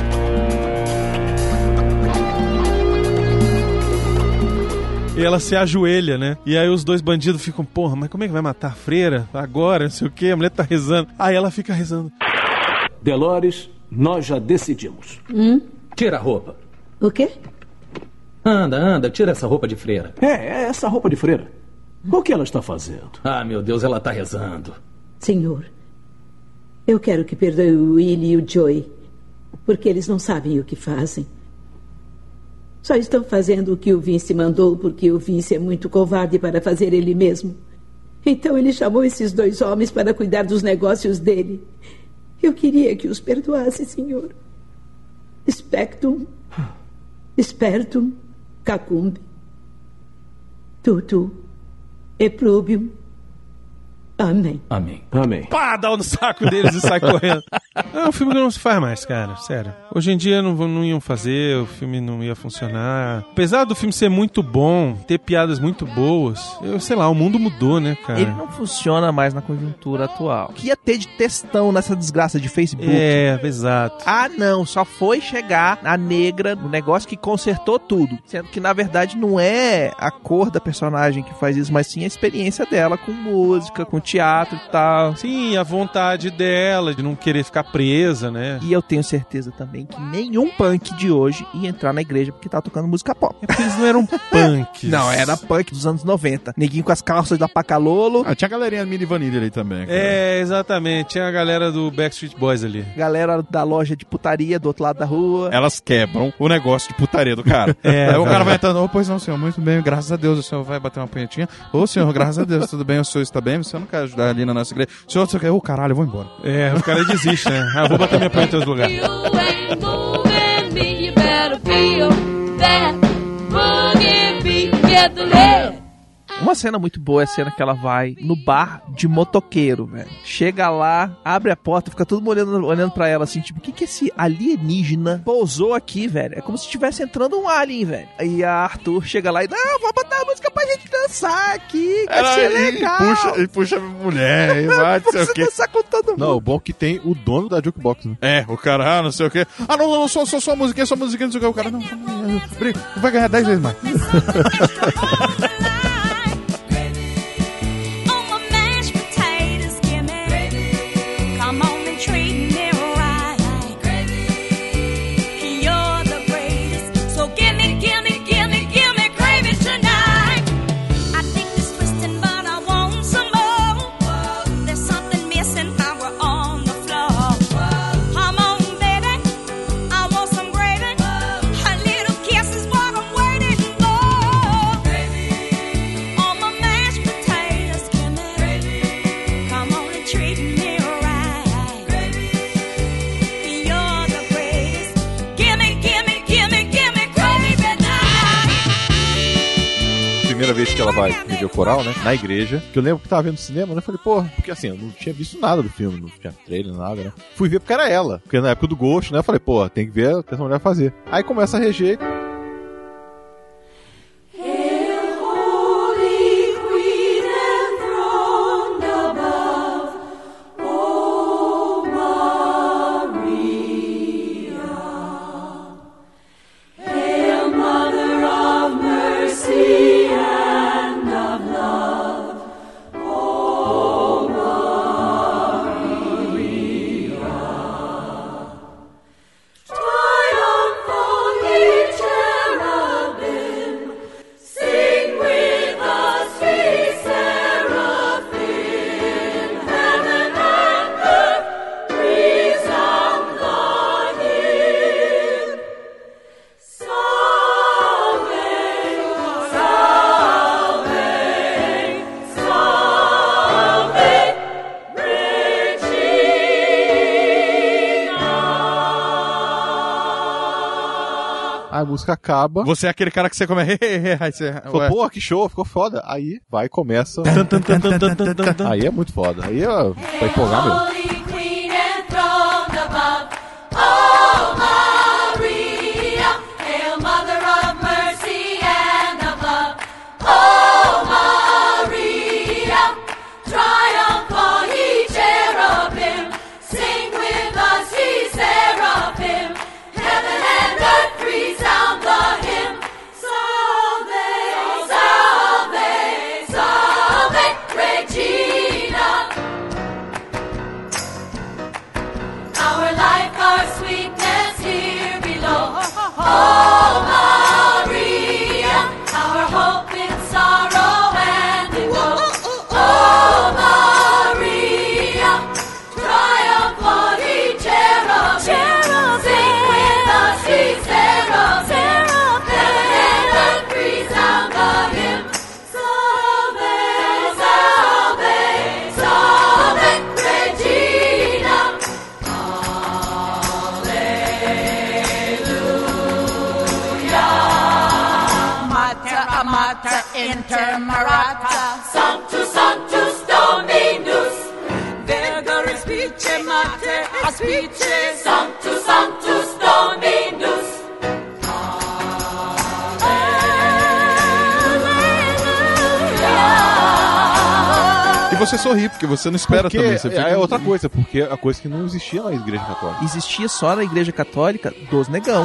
E ela se ajoelha, né? E aí os dois bandidos ficam, porra, mas como é que vai matar a freira? Agora, não sei o quê, a mulher tá rezando. Aí ela fica rezando. Dolores, nós já decidimos. Hum? Tira a roupa. O quê? Anda, anda, tira essa roupa de freira. É, é essa roupa de freira. O que ela está fazendo? Ah, meu Deus, ela está rezando. Senhor, eu quero que perdoe o Willie e o Joey, porque eles não sabem o que fazem. Só estão fazendo o que o Vince mandou porque o Vince é muito covarde para fazer ele mesmo. Então ele chamou esses dois homens para cuidar dos negócios dele. Eu queria que os perdoasse, senhor. Spectum, Spertum, Cacumbe, Tutu, Eplubium. Amém. Amém. Amém. Pá, dá no saco deles e sai correndo. É um filme que não se faz mais, cara, sério. Hoje em dia não, não iam fazer, o filme não ia funcionar. Apesar do filme ser muito bom, ter piadas muito boas, eu sei lá, o mundo mudou, né, cara? Ele não funciona mais na conjuntura atual. O que ia ter de textão nessa desgraça de Facebook? É, exato. Ah, não, só foi chegar a negra, o negócio que consertou tudo. Sendo que, na verdade, não é a cor da personagem que faz isso, mas sim a experiência dela com música, com teatro e tal. Sim, a vontade dela de não querer ficar presa, né? E eu tenho certeza também que nenhum punk de hoje ia entrar na igreja porque tá tocando música pop. É porque eles não eram punks. Não, era punk dos anos noventa. Neguinho com as calças da Pacalolo. Ah, tinha a galerinha Mini Vanilla ali também. Cara. É, exatamente. Tinha a galera do Backstreet Boys ali. Galera da loja de putaria do outro lado da rua. Elas quebram o negócio de putaria do cara. É, aí o cara vai entrando, oh, pois não, senhor, muito bem, graças a Deus, o senhor vai bater uma punhetinha. Ô, senhor, graças a Deus, tudo bem, o senhor está bem, o senhor não quer ajudar ali na nossa igreja. O senhor, o senhor quer, ô, oh, caralho, eu vou embora. É, o cara desiste, né? Ah, eu vou bater minha punheta em outro lugar. Uma cena muito boa é a cena que ela vai no bar de motoqueiro, velho. Chega lá, abre a porta, fica todo mundo olhando, olhando pra ela assim, tipo, o que que esse alienígena pousou aqui, velho? É como se estivesse entrando um alien, velho. Aí a Arthur chega lá e, não, vou botar a música pra gente dançar aqui, que vai ser legal. E puxa, e puxa a mulher, e vai, não sei o quê. Dançar com todo mundo. Não, o bom é que tem o dono da jukebox, né? É, o cara, ah, não sei o quê. Ah, não, não, só, só, só musiquinha, só musiquinha, não sei o quê. O cara, não, não, não, vai ganhar dez vezes mais. Primeira vez que ela vai rever o coral, né? Na igreja. Que eu lembro que tava vendo cinema, né? Eu falei, porra, porque assim, eu não tinha visto nada do filme, não tinha trailer, nada, né? Fui ver porque era ela. Porque na época do Ghost, né? Eu falei, porra, tem que ver o que essa mulher fazer. Aí começa a reger. A música acaba. Você é aquele cara que você come. Aí você. Falou, pô, que show, ficou foda. Aí vai e começa. Aí é muito foda. Aí é pra empolgar mesmo. Inter Marata, Sanctus, Sanctus Dominus, Verga Respice Mater, Aspice, Sanctus, Sanctus Dominus. E você sorri, porque você não espera porque também. Você fica... É outra coisa, porque é a coisa que não existia na Igreja Católica. Existia só na Igreja Católica dos negão.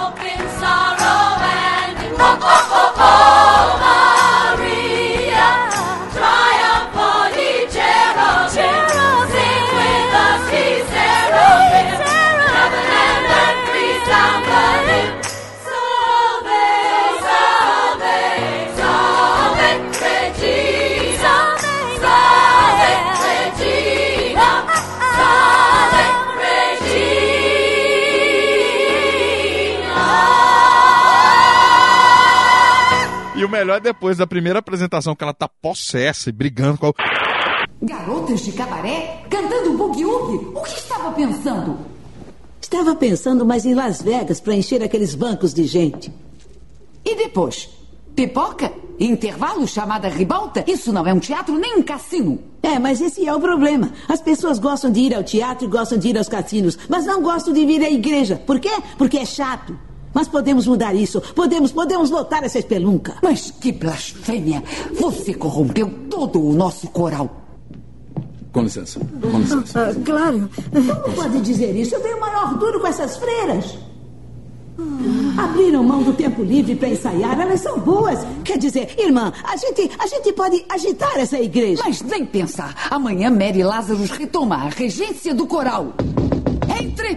E o melhor é depois da primeira apresentação, que ela tá possessa e brigando com a... Garotas de cabaré cantando boogie-woogie. O que estava pensando? Estava pensando mais em Las Vegas para encher aqueles bancos de gente. E depois? Pipoca? Intervalo, chamada ribalta? Isso não é um teatro nem um cassino. É, mas esse é o problema. As pessoas gostam de ir ao teatro e gostam de ir aos cassinos, mas não gostam de vir à igreja. Por quê? Porque é chato. Mas podemos mudar isso. Podemos, podemos voltar essa espelunca. Mas que blasfêmia! Você corrompeu todo o nosso coral. Com licença, com licença. Ah, claro. Como pode dizer isso? Eu tenho o maior duro com essas freiras. Abriram mão do tempo livre para ensaiar, elas são boas. Quer dizer, irmã, a gente, a gente pode agitar essa igreja. Mas nem pensar. Amanhã Mary Lazarus retoma a regência do coral. Entre!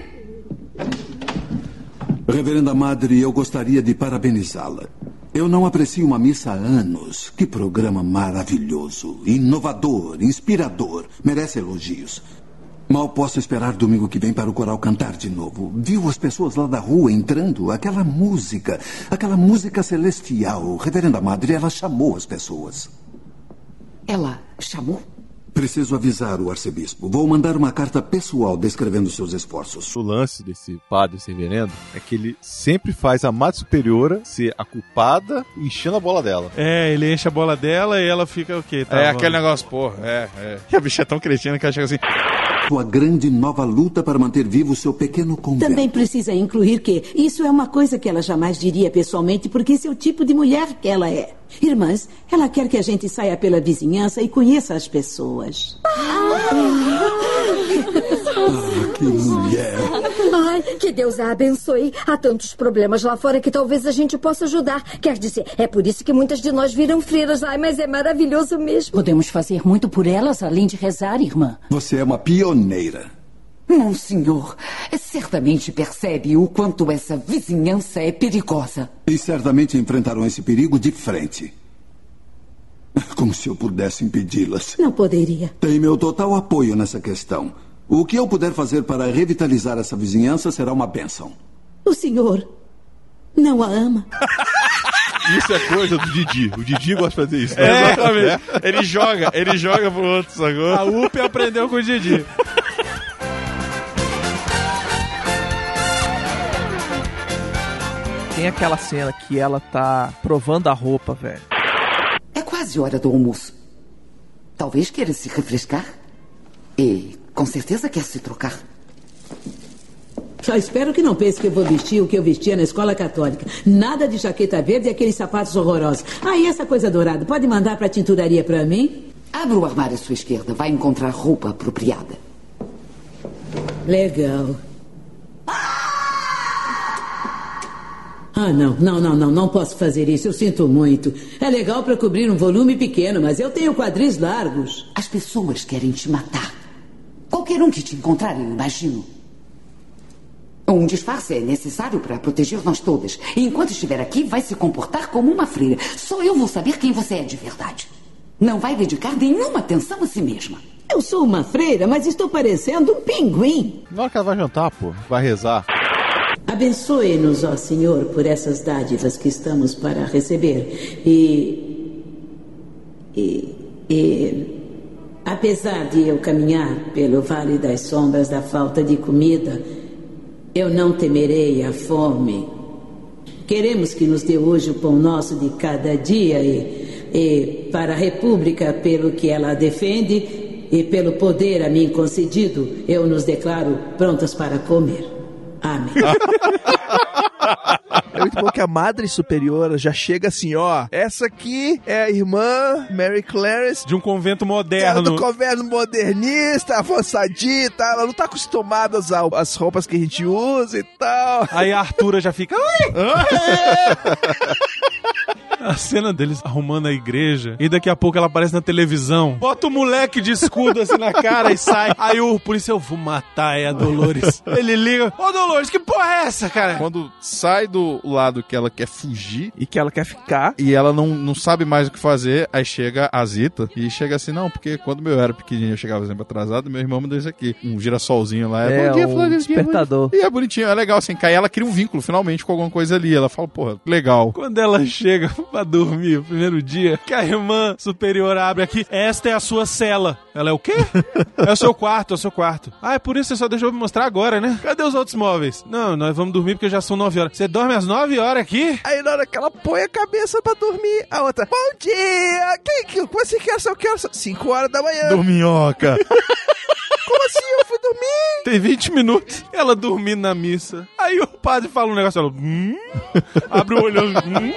Reverenda Madre, eu gostaria de parabenizá-la. Eu não aprecio uma missa há anos. Que programa maravilhoso, inovador, inspirador. Merece elogios. Mal posso esperar domingo que vem para o coral cantar de novo. Viu as pessoas lá da rua entrando? Aquela música, aquela música celestial. Reverenda Madre, ela chamou as pessoas. Ela chamou? Preciso avisar o arcebispo. Vou mandar uma carta pessoal descrevendo seus esforços. O lance desse padre, esse reverendo, é que ele sempre faz a Madre Superiora ser a culpada, enchendo a bola dela. É, ele enche a bola dela e ela fica o quê? Tá, é aquele negócio, porra, é, é. E a bicha é tão cretina que ela chega assim... Sua grande nova luta para manter vivo seu pequeno convento. Também precisa incluir que isso é uma coisa que ela jamais diria pessoalmente, porque esse é o tipo de mulher que ela é. Irmãs, ela quer que a gente saia pela vizinhança e conheça as pessoas. Ah, que mulher! Ai, que Deus a abençoe. Há tantos problemas lá fora que talvez a gente possa ajudar. Quer dizer, é por isso que muitas de nós viram freiras. Ai, mas é maravilhoso mesmo. Podemos fazer muito por elas, além de rezar, irmã. Você é uma pioneira. Monsenhor, certamente percebe o quanto essa vizinhança é perigosa. E certamente enfrentarão esse perigo de frente. Como se eu pudesse impedi-las. Não poderia. Tem meu total apoio nessa questão. O que eu puder fazer para revitalizar essa vizinhança será uma bênção. O senhor não a ama? Isso é coisa do Didi. O Didi gosta de fazer isso. É, exatamente. Ele joga, ele joga pro outro, sacou? A U P aprendeu com o Didi. Tem aquela cena que ela tá provando a roupa, velho. É quase hora do almoço. Talvez queira se refrescar. E com certeza quer se trocar. Só espero que não pense que eu vou vestir o que eu vestia na escola católica. Nada de jaqueta verde e aqueles sapatos horrorosos. Ah, e essa coisa dourada, pode mandar pra tinturaria pra mim? Abra o armário à sua esquerda. Vai encontrar roupa apropriada. Legal. Ah, não, não, não, não, não posso fazer isso, eu sinto muito. É legal para cobrir um volume pequeno, mas eu tenho quadris largos. As pessoas querem te matar. Qualquer um que te encontrar, eu imagino. Um disfarce é necessário para proteger nós todas. E enquanto estiver aqui, vai se comportar como uma freira. Só eu vou saber quem você é de verdade. Não vai dedicar nenhuma atenção a si mesma. Eu sou uma freira, mas estou parecendo um pinguim. Na hora que ela vai jantar, pô, vai rezar. Abençoe-nos, ó Senhor, por essas dádivas que estamos para receber. E... E... E... Apesar de eu caminhar pelo vale das sombras da falta de comida, eu não temerei a fome. Queremos que nos dê hoje o pão nosso de cada dia e, e para a República, pelo que ela defende e pelo poder a mim concedido, eu nos declaro prontas para comer. Amém. É muito bom que a Madre Superiora já chega assim, ó. Essa aqui é a irmã Mary Clarence. De um convento moderno. Do convento modernista, avançadita. Ela não tá acostumada a usar as roupas que a gente usa e tal. Aí a Artura já fica... A cena deles arrumando a igreja e daqui a pouco ela aparece na televisão. Bota o moleque de escudo assim na cara e sai. Aí o polícia, eu vou matar é a Dolores. Ele liga, ô Dolores, que porra é essa, cara? Quando sai do lado que ela quer fugir e que ela quer ficar e ela não, não sabe mais o que fazer, aí chega a Zita e chega assim, não, porque quando eu era pequenininho, eu chegava sempre atrasado, meu irmão me deu isso aqui, um girassolzinho lá. É, bom dia, um Flávio, despertador. E é bonitinho, é legal assim, aí ela cria um vínculo finalmente com alguma coisa ali, ela fala, porra, legal. Quando ela chega, pra dormir o primeiro dia, que a irmã superior abre aqui, esta é a sua cela. Ela é o quê? É o seu quarto, é o seu quarto. Ah, é por isso que você só deixou me mostrar agora, né? Cadê os outros móveis? Não, nós vamos dormir porque já são nove horas. Você dorme às nove horas aqui? Aí na hora que ela põe a cabeça pra dormir, a outra, bom dia! Quem que você quer? Eu quero cinco horas da manhã. Dorminhoca. Como assim? Eu fui dormir? Tem vinte minutos. Ela dormindo na missa. Aí o padre fala um negócio, ela, hum? Abre o olho, hum?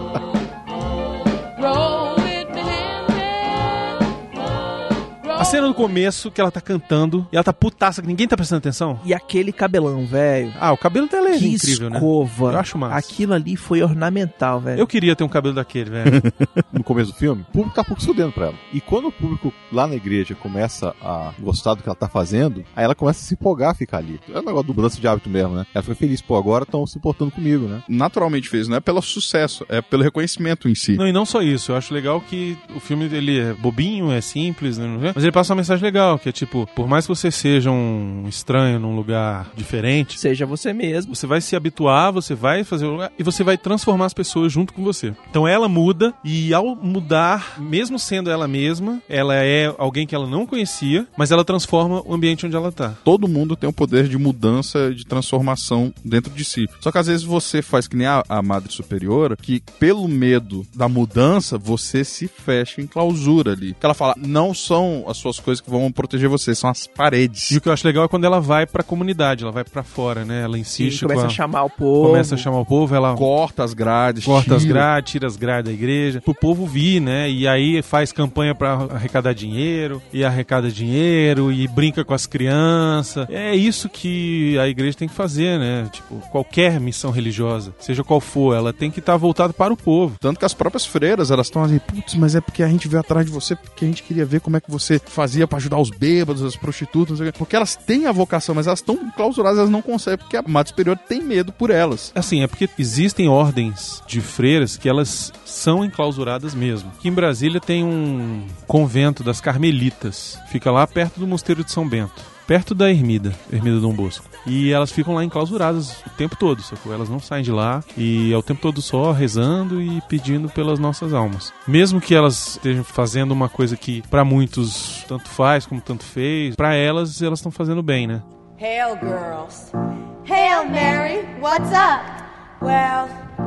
A cena do começo, que ela tá cantando, e ela tá putaça, que ninguém tá prestando atenção. E aquele cabelão, velho. Ah, o cabelo dela é que incrível, escova. né? Eu acho massa. Aquilo ali foi ornamental, velho. Eu queria ter um cabelo daquele, velho. No começo do filme, o público tá pouco se fudendo pra ela. E quando o público lá na igreja começa a gostar do que ela tá fazendo, aí ela começa a se empolgar a ficar ali. É um negócio do mudança de hábito mesmo, né? Ela fica feliz, pô, agora estão se importando comigo, né? Naturalmente fez, não é pelo sucesso, é pelo reconhecimento em si. Não, e não só isso. Eu acho legal que o filme, ele é bobinho, é simples, né? Mas ele passa uma mensagem legal, que é tipo, por mais que você seja um estranho num lugar diferente, seja você mesmo. Você vai se habituar, você vai fazer o lugar e você vai transformar as pessoas junto com você. Então ela muda, e ao mudar, mesmo sendo ela mesma, ela é alguém que ela não conhecia, mas ela transforma o ambiente onde ela tá. Todo mundo tem o poder de mudança, de transformação dentro de si. Só que às vezes você faz que nem a, a Madre Superiora, que pelo medo da mudança, você se fecha em clausura ali. Que ela fala, não são as suas coisas que vão proteger você, são as paredes. E o que eu acho legal é quando ela vai pra comunidade, ela vai pra fora, né? Ela insiste. Sim, começa com a... a chamar o povo. Começa a chamar o povo, ela corta as grades, corta tira. as grades, tira as grades da igreja, pro povo vir, né? E aí faz campanha pra arrecadar dinheiro, e arrecada dinheiro, e brinca com as crianças. É isso que a igreja tem que fazer, né? Tipo, qualquer missão religiosa, seja qual for, ela tem que estar voltada para o povo. Tanto que as próprias freiras, elas estão assim, putz, mas é porque a gente veio atrás de você, porque a gente queria ver como é que você fazia pra ajudar os bêbados, as prostitutas, não sei o quê. Porque elas têm a vocação, mas elas estão clausuradas, elas não conseguem, porque a Madre Superior tem medo por elas. Assim, é porque existem ordens de freiras que elas são enclausuradas mesmo. Aqui em Brasília tem um convento das Carmelitas, fica lá perto do Mosteiro de São Bento, perto da Ermida, Ermida Dom Bosco. E elas ficam lá enclausuradas o tempo todo, sacou? Elas não saem de lá e é o tempo todo só rezando e pedindo pelas nossas almas. Mesmo que elas estejam fazendo uma coisa que pra muitos tanto faz como tanto fez, pra elas, elas estão fazendo bem, né? Hail, girls. Hail, Mary. What's up? Well,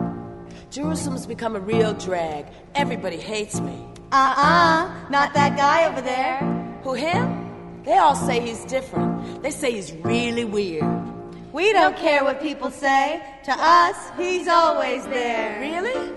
Jerusalem's become a real drag. Everybody hates me. Uh-uh. Not that guy over there. Who, him? They all say he's different. They say he's really weird. We don't care what people say. To us, he's always there. Really?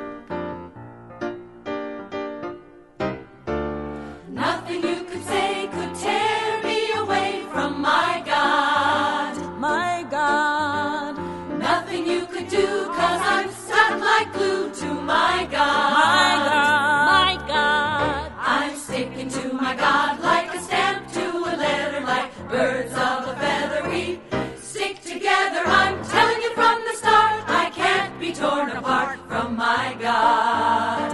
Nothing you could say could tear me away from my God. My God. Nothing you could do, 'cause I'm stuck like glue to my God. My God. My God. I'm sticking to my God like a stamp to a letter, like birds of a feather. We stick together, I'm telling you from the start. I can't be torn apart from my God.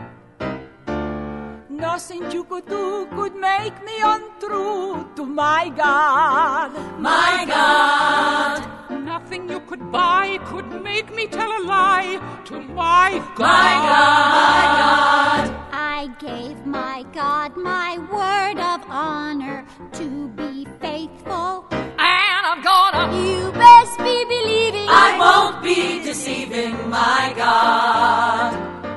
Nothing you could do could make me untrue to my God. My God. Nothing you could buy could make me tell a lie to my God. My God. My God. I gave my God my word of honor to be faithful. And I'm gonna. You best be believing. I won't be deceiving my God.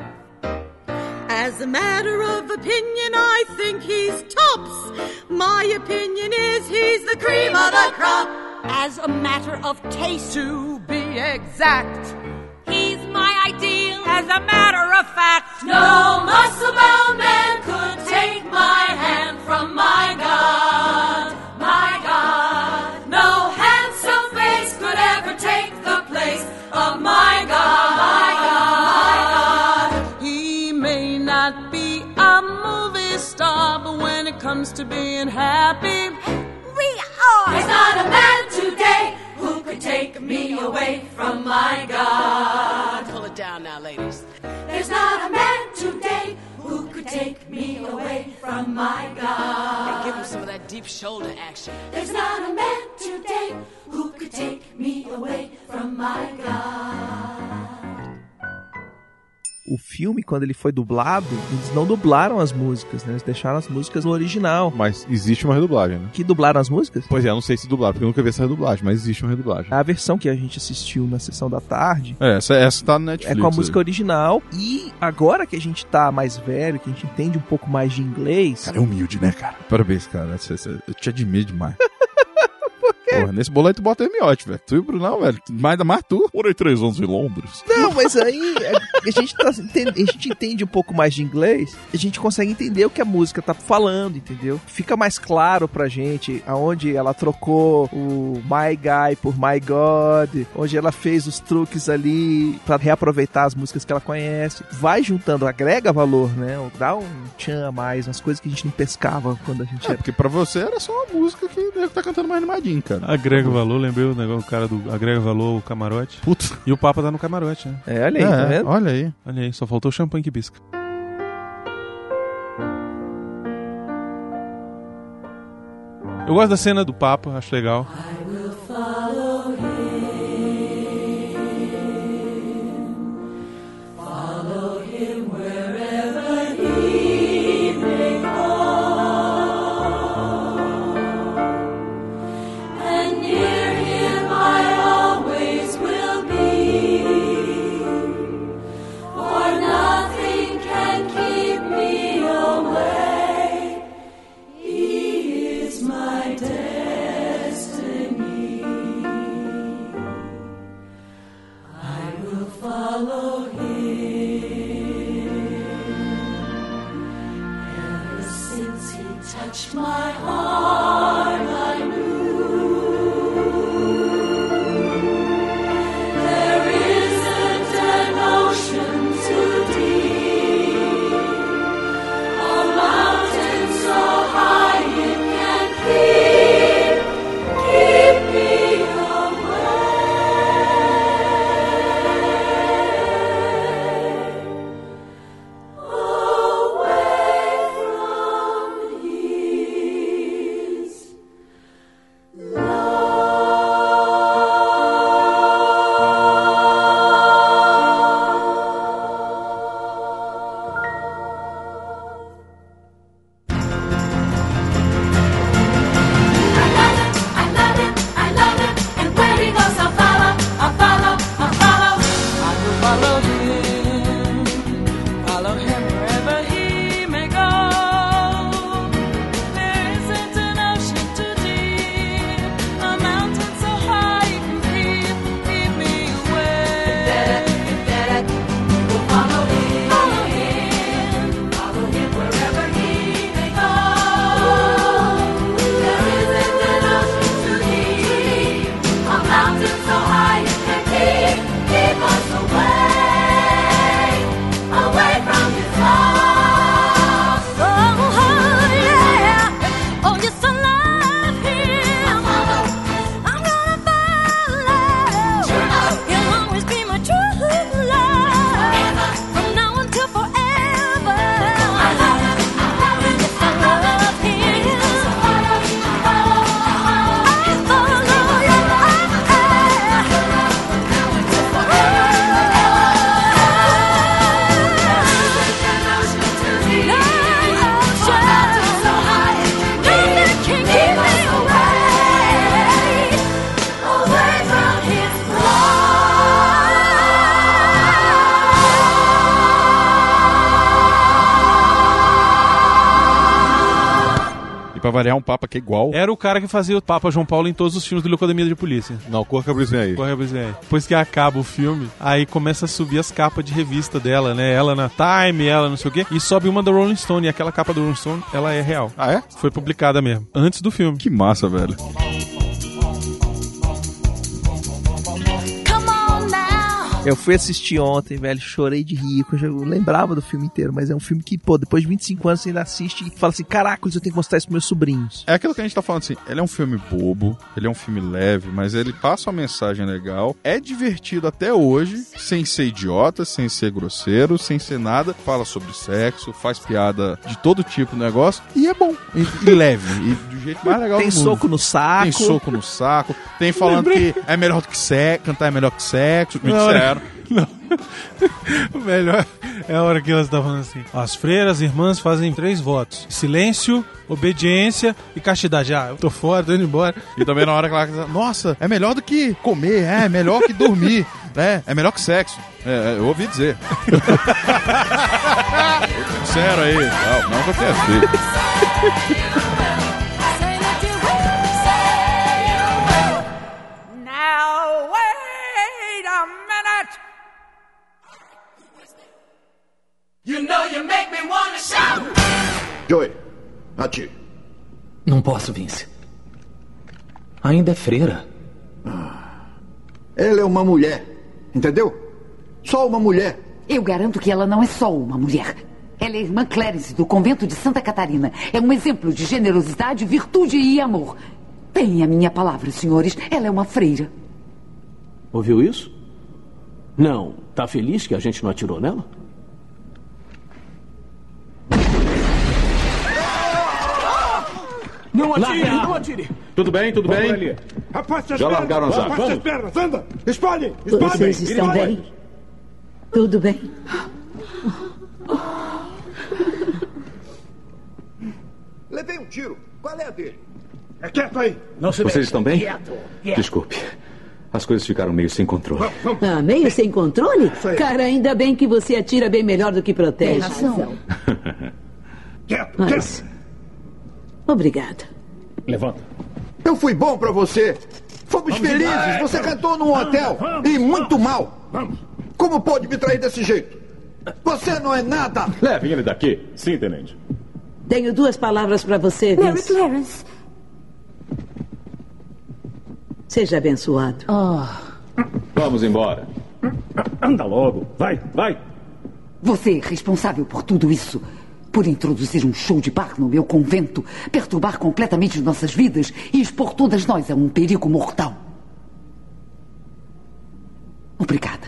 As a matter of opinion, I think he's tops. My opinion is he's the cream of the crop. As a matter of taste, to be exact, he's my ideal. As a matter of fact, no muscle-bound man could take my hand from my God. My God. No handsome face could ever take the place of my God. My God. My God. He may not be a movie star, but when it comes to being happy, we are. There's not a man today who could take me away from my God. Pull it down now, ladies. There's not a man today who could take me away from my God. And give him some of that deep shoulder action. There's not a man today who could take me away from my God. O filme, quando ele foi dublado, eles não dublaram as músicas, né? Eles deixaram as músicas no original. Mas existe uma redublagem, né? Que dublaram as músicas? Pois é, eu não sei se dublaram, porque eu nunca vi essa redublagem, mas existe uma redublagem. A versão que a gente assistiu na sessão da tarde... É, essa, essa tá no Netflix. É com a música aí. Original. E agora que a gente tá mais velho, que a gente entende um pouco mais de inglês... Cara, é humilde, né, cara? Parabéns, cara. Eu te admiro demais. Porra, nesse boleto tu bota o M-Yacht, velho. Tu e o Brunão, velho. Mais da mais tu. Morei três anos em Londres. Não, mas aí a gente, tá, a gente entende um pouco mais de inglês, a gente consegue entender o que a música tá falando, entendeu? Fica mais claro pra gente aonde ela trocou o My Guy por My God, onde ela fez os truques ali pra reaproveitar as músicas que ela conhece. Vai juntando, agrega valor, né? Dá um tchan a mais, umas coisas que a gente não pescava quando a gente é, era... porque pra você era só uma música que deve tá cantando mais animadinho, cara. Agrega valor, lembrei o negócio, o cara do agrega valor, o camarote. Putz. E o Papa tá no camarote, né? É, olha aí, é, tá vendo? Olha aí. Olha aí, só faltou o champanhe que pisca. Eu gosto da cena do Papa, acho legal. I will follow him. Follow him wherever he may go. And near him I always will be. For nothing can keep me away. He is my destiny. I will follow him. Ever since he touched my heart, I knew there isn't an ocean too deep, a mountain so high it can keep, keep me away, away from his I love him, and where he goes I'll follow, I'll follow, I'll follow. I will follow him, follow him wherever he may go. There isn't an ocean too deep, a mountain so high it can keep, keep me away. We'll follow him, follow him, follow him wherever he may go. There isn't an ocean too deep, a mountain so high it can keep, keep us away, away from his love. Oh, yeah. Oh, yes, I love him. I'm gonna follow. He'll always be my true love. From now until forever. I love him. I love him. Yes, I love him. I follow. I follow you. E pra variar um Papa que é igual. Era o cara que fazia o Papa João Paulo em todos os filmes do Leucademia de Polícia. Não, corra que a Bruce vem aí. Corre a Bruce Wayne. Depois que acaba o filme, aí começa a subir as capas de revista dela, né? Ela na Time, ela não sei o quê. E sobe uma da Rolling Stone. E aquela capa do Rolling Stone, ela é real. Ah, é? Foi publicada mesmo. Antes do filme. Que massa, velho. Come on now. Eu fui assistir ontem, velho, chorei de rir, eu já lembrava do filme inteiro, mas é um filme que, pô, depois de vinte e cinco anos você ainda assiste e fala assim, caraca, eu tenho que mostrar isso pros meus sobrinhos. É aquilo que a gente tá falando assim, ele é um filme bobo, ele é um filme leve, mas ele passa uma mensagem legal, é divertido até hoje, sem ser idiota, sem ser grosseiro, sem ser nada, fala sobre sexo, faz piada de todo tipo de negócio, e é bom, e, e leve, e do jeito mais legal Tem do mundo. soco no saco. Tem soco no saco, tem falando que é melhor do que sexo, cantar é melhor que sexo, me Não, disseram. Não. O melhor É a hora que elas estavam assim. As freiras irmãs fazem três votos: silêncio, obediência e castidade. Ah, eu tô fora, tô indo embora. E também na hora que ela diz, nossa, é melhor do que comer, é, é melhor que dormir, né? É melhor que sexo. É, eu ouvi dizer. Sincero aí. Não, não que eu tenha feito. Now wait a minute. You know you make me wanna shout. Joey, atire. Não posso, Vince. Ainda é freira. Ela é uma mulher, entendeu? Só uma mulher. Eu garanto que ela não é só uma mulher. Ela é irmã Clarice do convento de Santa Catarina. É um exemplo de generosidade, virtude e amor. Tem a minha palavra, senhores. Ela é uma freira. Ouviu isso? Não. Tá feliz que a gente não atirou nela? Não atire, Larga. não atire. Tudo bem, tudo Vamos bem? ali. Afaste as Já pernas, largaram as armas. afaste as pernas, anda. Espalhem, espalhem. Vocês estão Espalhem. bem? Tudo bem? Levei um tiro. Qual é a dele? É quieto aí. Não se Vocês estão bem? Quieto, quieto. Desculpe. As coisas ficaram meio sem controle. Ah, meio sem controle? Cara, ainda bem que você atira bem melhor do que protege. Tem razão. Quieto, Mas... quieto. Obrigada. Levanta. Eu fui bom pra você. Fomos Vamos felizes. embora. Você cantou num hotel. Vamos. E muito mal. Vamos. Como pode me trair desse jeito? Você não é nada. Levem ele daqui. Sim, tenente. Tenho duas palavras para você, Mary Vince. Clarence. Seja abençoado. Oh. Vamos embora. Anda logo. Vai, vai. Você é responsável por tudo isso. Por introduzir um show de bar no meu convento, perturbar completamente nossas vidas e expor todas nós a um perigo mortal. Obrigada.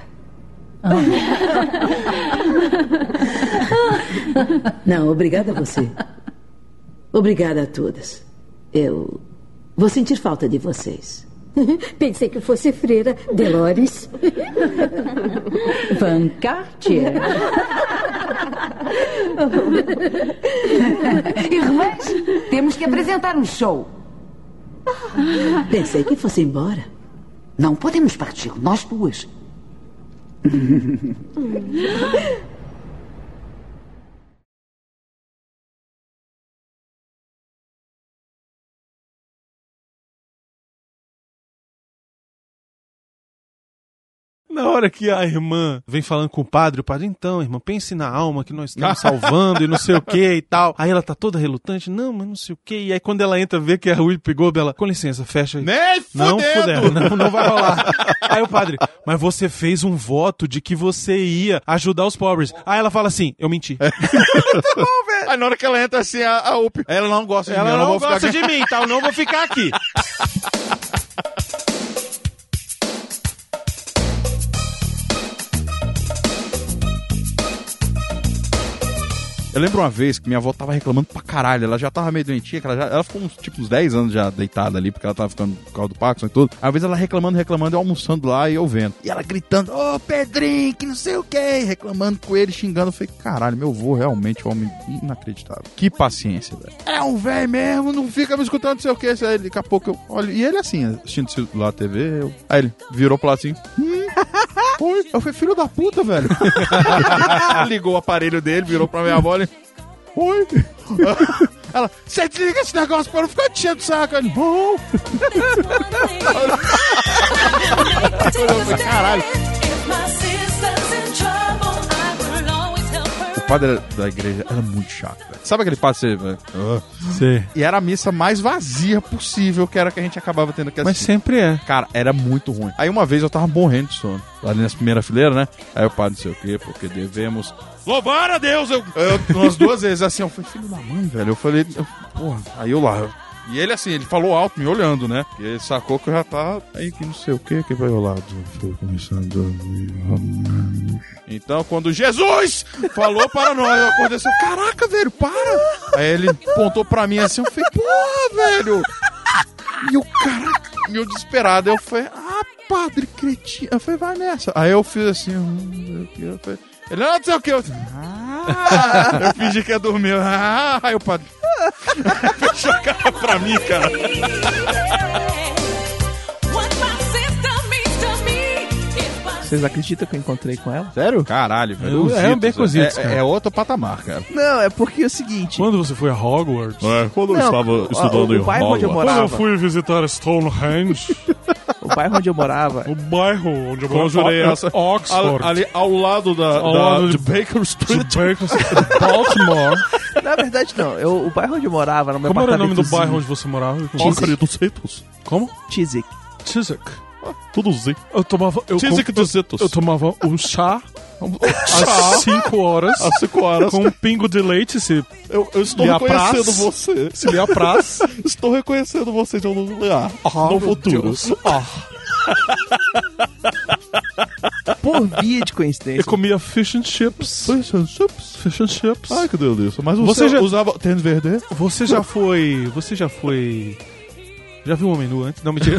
Não, obrigada a você. Obrigada a todas. Eu vou sentir falta de vocês. Pensei que fosse freira, Dolores. Van Cartier. Irmãs, temos que apresentar um show. Pensei que fosse embora. Não podemos partir, nós duas. Na hora que a irmã vem falando com o padre, o padre, então, irmã, pense na alma que nós estamos salvando e não sei o que e tal. Aí ela tá toda relutante, não, mas não sei o que. E aí quando ela entra, vê que a Will pegou, ela, com licença, fecha aí. Nem Não, fudendo. fudendo, não, não vai rolar. Aí o padre, mas você fez um voto de que você ia ajudar os pobres. Aí ela fala assim, eu menti. Tá bom, velho. Aí na hora que ela entra assim, a, a U P, ela não gosta de Ela mim, eu não, não vou gosta ficar de mim, tá? Eu não vou ficar aqui. Eu lembro uma vez que minha avó tava reclamando pra caralho. Ela já tava meio doentinha, que ela, já, ela ficou uns, tipo, uns dez anos já deitada ali, porque ela tava ficando por causa do Parkinson e tudo. Aí, uma vez ela reclamando, reclamando, eu almoçando lá e eu vendo. E ela gritando, ô, Pedrinho, que não sei o que, reclamando com ele, xingando. Eu falei, caralho, meu avô realmente é um homem inacreditável. Que paciência, velho. É um velho mesmo, não fica me escutando, não sei o que. Aí, daqui a pouco eu olho. E ele assim, assistindo lá a T V. Eu... Aí ele virou pro lado assim. Hum. Oi, eu falei, filho da puta, velho. Ligou o aparelho dele, virou pra minha avó e... Oi. Ela, você desliga esse negócio pra não ficar enchendo o saco. Ele, bom. Caralho. O padre da igreja era muito chato, velho. Sabe aquele padre, velho? Uh. Sim. E era a missa mais vazia possível, que era a que a gente acabava tendo que assistir. Mas sempre é. Cara, era muito ruim. Aí uma vez eu tava morrendo de sono, lá ali nessa primeira fileira, né? Aí o padre não sei o quê, porque devemos louvar a Deus. Eu, eu umas duas vezes assim, eu falei, filho da mãe, velho. Eu falei, eu, porra, aí eu lá... Eu, e ele assim, ele falou alto, me olhando, né? Porque ele sacou que eu já tava aí que não sei o que, que vai rolar. Foi começando. Então, quando Jesus falou para nós, eu acordei assim, caraca, velho, para! Aí ele apontou pra mim assim, eu falei, porra, velho! E o caraca, meu desesperado, eu falei, ah, padre cretino. Eu falei, vai nessa. Aí eu fiz assim, eu falei, Ele, não, não sei o que. Eu, ah, eu fingi que ia dormir. Ah, aí o padre fechou a cara pra mim, cara. Vocês acreditam que eu encontrei com ela? Sério? Caralho, velho. É um Becositos, é, cara. é outro patamar, cara. Não, é porque é o seguinte... Quando você foi a Hogwarts? É, quando eu Não, estava o- estudando o em bairro onde eu Hogwarts. morava. Quando eu fui visitar Stonehenge, O bairro onde eu morava... o bairro onde eu Conjurei morava, essa. Oxford, Ali ao lado da, Ao da- lado de de- Baker Street. de Baker Street, Baltimore. Na verdade, não. Eu, o bairro onde eu morava... No meu Como era o nome do apartamentozinho- bairro onde você morava? Chiswick. dos Ritos. Como? Chiswick. Chiswick. Tudo Z. Eu tomava... Eu, Chiswick com- dos Ritos. eu tomava um chá Chá. às cinco horas. Às cinco horas. Com um pingo de leite, se Eu, eu estou lhe reconhecendo apraz. você. Se lhe apraz. Estou reconhecendo você de um lugar. Ah, no meu futuro. Deus. Ah. Por via de coincidência. Eu comia fish and chips. Fish and chips? Fish and chips. Ai, que delícia. Mas você, Você já- usava tênis verde? Você já foi... Você já foi... Já viu um homem nu antes? Não, mentira.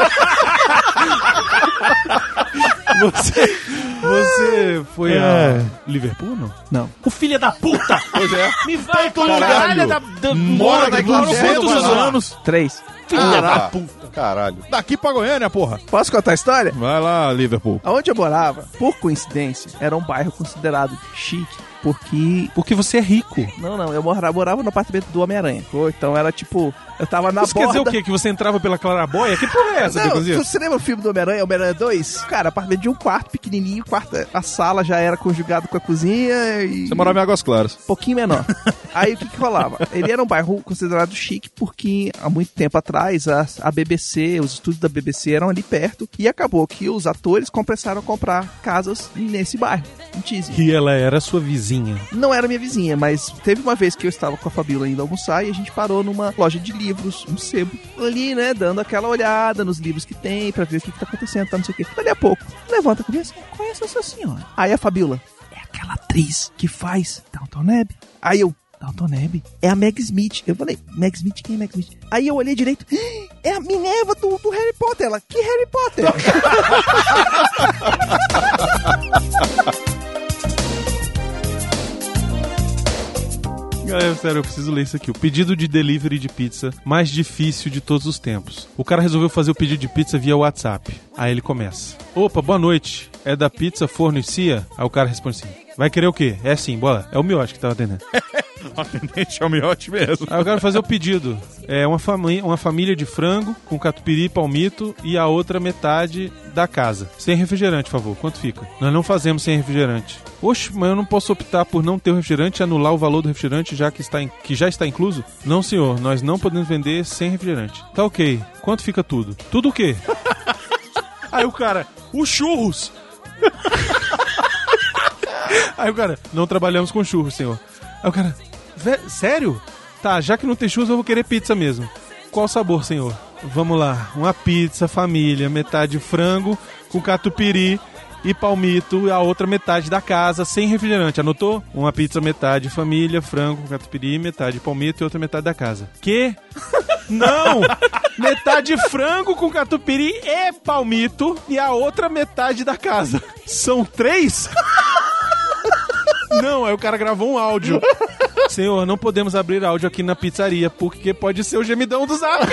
Você... Você foi É. a Liverpool, não? Não. O filho da puta! Pois é. Me vai com Caralho. caralho da... da Mora na Inglaterra, duzentos vai lá. anos. Três. Filha Ah, da tá. puta. Caralho. Daqui pra Goiânia, porra. Posso contar a história? Vai lá, Liverpool. Onde eu morava, por coincidência, era um bairro considerado chique, porque... Porque você é rico. Não, não, eu morava, morava no apartamento do Homem-Aranha. Pô, então era tipo... Eu tava na Isso borda... quer dizer o quê? Que você entrava pela clarabóia? Que porra é essa, Não, Becositos? você lembra o filme do Homem-Aranha, Homem-Aranha dois? Cara, apartamento de um quarto pequenininho, quarto, a sala já era conjugado com a cozinha e... Você morava em Águas Claras. Um pouquinho menor. Aí o que que rolava? Ele era um bairro considerado chique porque há muito tempo atrás a, a B B C, os estúdios da B B C eram ali perto e acabou que os atores começaram a comprar casas nesse bairro, em Chiswick. E ela era sua vizinha. Não era minha vizinha, mas teve uma vez que eu estava com a Fabíola indo almoçar e a gente parou numa loja de livros, um sebo, ali, né, dando aquela olhada nos livros que tem pra ver o que, que tá acontecendo, tá, não sei o quê. Dali a pouco, levanta a cabeça, conhece essa senhora. Aí a Fabíola, é aquela atriz que faz Downton Abbey. Aí eu, Downton Abbey? É a Meg Smith. Eu falei, Meg Smith? Quem é Meg Smith? Aí eu olhei direito, é a Minerva do, do Harry Potter. Ela, que Harry Potter? Galera, sério, eu preciso ler isso aqui. O pedido de delivery de pizza mais difícil de todos os tempos. O cara resolveu fazer o pedido de pizza via WhatsApp. Aí ele começa. Opa, boa noite. É da pizza Forno e Cia? Aí o cara responde assim. Vai querer o quê? É sim, bola. É o miote que tava atendendo. O atendente é o miote mesmo. Aí eu quero fazer o pedido. É uma, fami uma família de frango com catupiry e palmito e a outra metade da casa. Sem refrigerante, por favor. Quanto fica? Nós não fazemos sem refrigerante. Oxe, mas eu não posso optar por não ter o refrigerante e anular o valor do refrigerante já que, está in que já está incluso? Não, senhor. Nós não podemos vender sem refrigerante. Tá ok. Quanto fica tudo? Tudo o quê? Aí o cara, os churros! Aí o cara, não trabalhamos com churros, senhor. Aí o cara, sério? Tá, já que não tem churros, eu vou querer pizza mesmo. Qual sabor, senhor? Vamos lá, uma pizza família, metade frango com catupiry e palmito e a outra metade da casa, sem refrigerante. Anotou? Uma pizza metade família, frango com catupiry, metade palmito e outra metade da casa. Que? Não! Metade frango com catupiry e palmito e a outra metade da casa. São três? Não, aí o cara gravou um áudio. Senhor, não podemos abrir áudio aqui na pizzaria, porque pode ser o gemidão do Zap.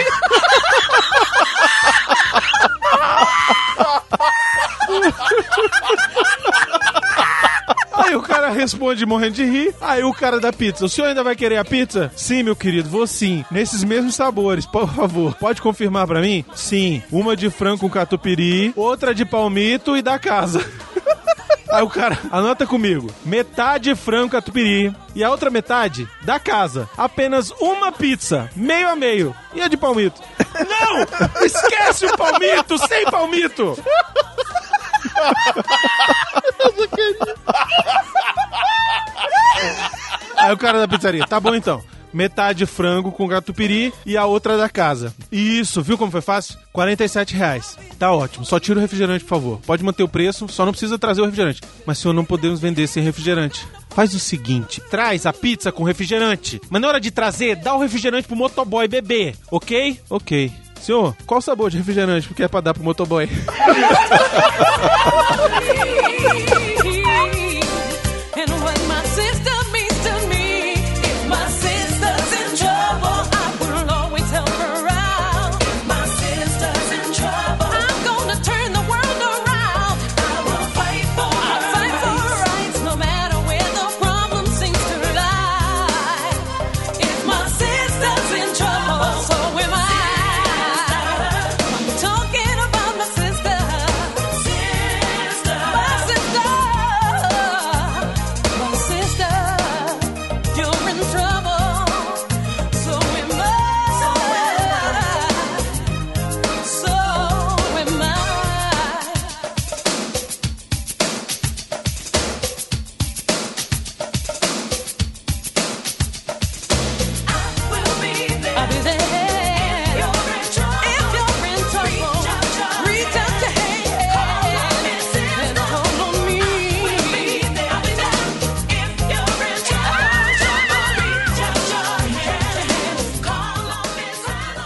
Aí o cara responde morrendo de rir. Aí o cara da pizza, o senhor ainda vai querer a pizza? Sim, meu querido, vou sim. Nesses mesmos sabores, por favor. Pode confirmar pra mim? Sim. Uma de frango com catupiry, outra de palmito e da casa. Aí o cara, anota comigo. Metade frango catupiry e a outra metade da casa. Apenas uma pizza, meio a meio. E a de palmito? Não! Esquece o palmito, sem palmito! Aí o cara da pizzaria, tá bom então. Metade frango com catupiry e a outra da casa. Isso, viu como foi fácil? quarenta e sete reais. Tá ótimo, só tira o refrigerante, por favor. Pode manter o preço, só não precisa trazer o refrigerante. Mas, senhor, não podemos vender sem refrigerante. Faz o seguinte, traz a pizza com refrigerante. Mas na hora de trazer, dá o refrigerante pro motoboy beber, ok? Ok. Senhor, qual o sabor de refrigerante? Porque é pra dar pro motoboy.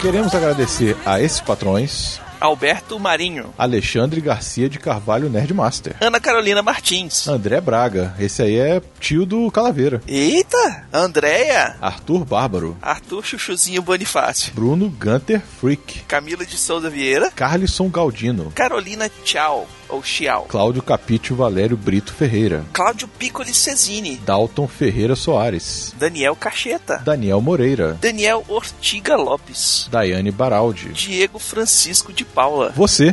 Queremos agradecer a esses patrões: Alberto Marinho, Alexandre Garcia de Carvalho Nerdmaster, Ana Carolina Martins, André Braga, esse aí é tio do Calaveira, Eita, Andréia, Arthur Bárbaro, Arthur Chuchuzinho Bonifácio, Bruno Gunter Freak, Camila de Souza Vieira, Carlisson Galdino, Carolina Tchau, ou Chiau, Cláudio Capítio Valério Brito Ferreira, Cláudio Piccoli Cesini, Dalton Ferreira Soares, Daniel Cacheta, Daniel Moreira, Daniel Ortiga Lopes, Daiane Baraldi, Diego Francisco de Paula, você,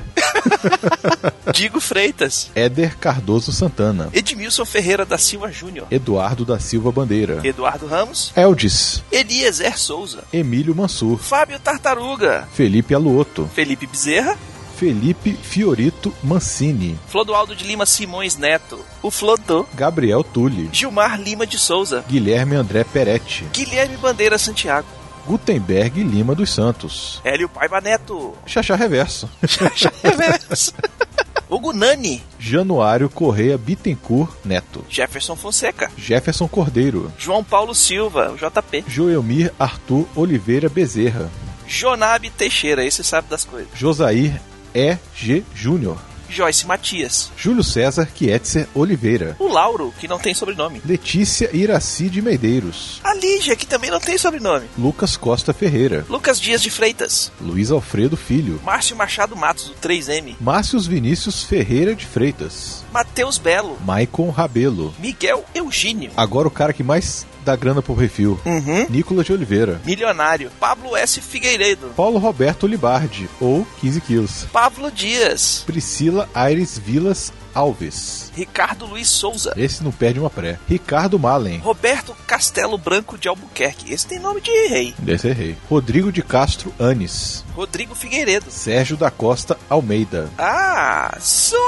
Digo Freitas, Éder Cardoso Santana, Edmilson Ferreira da Silva Júnior, Eduardo da Silva Bandeira, Eduardo Ramos, Eldis, Eliezer Souza, Emílio Mansur, Fábio Tartaruga, Felipe Aluoto, Felipe Bezerra, Felipe Fiorito Mancini, Flodoaldo de Lima Simões Neto, o Flodô, Gabriel Tulli, Gilmar Lima de Souza, Guilherme André Peretti, Guilherme Bandeira Santiago, Gutenberg Lima dos Santos, Hélio Paiva Neto, Xaxá Reverso, Xaxá Reverso, Hugo Nani, Januário Correia Bittencourt Neto, Jefferson Fonseca, Jefferson Cordeiro, João Paulo Silva, o J P, Joelmir Arthur Oliveira Bezerra, Jonabe Teixeira, esse sabe das coisas, Josair E. G. Júnior, Joyce Matias, Júlio César Kietzer Oliveira, o Lauro, que não tem sobrenome, Letícia Iraci de Medeiros, a Lígia, que também não tem sobrenome, Lucas Costa Ferreira, Lucas Dias de Freitas, Luiz Alfredo Filho, Márcio Machado Matos, do três M, Márcios Vinícius Ferreira de Freitas, Matheus Belo, Maicon Rabelo, Miguel Eugênio, agora o cara que mais dá grana pro refil, uhum. Nicolas de Oliveira, Milionário, Pablo S. Figueiredo, Paulo Roberto Libardi, ou quinze quilos, Pablo Dias, Priscila Aires Vilas Alves, Ricardo Luiz Souza, esse não perde uma pré, Ricardo Malen, Roberto Castelo Branco de Albuquerque, esse tem nome de rei, desse é rei, Rodrigo de Castro Anes, Rodrigo Figueiredo, Sérgio da Costa Almeida, ah, Suelen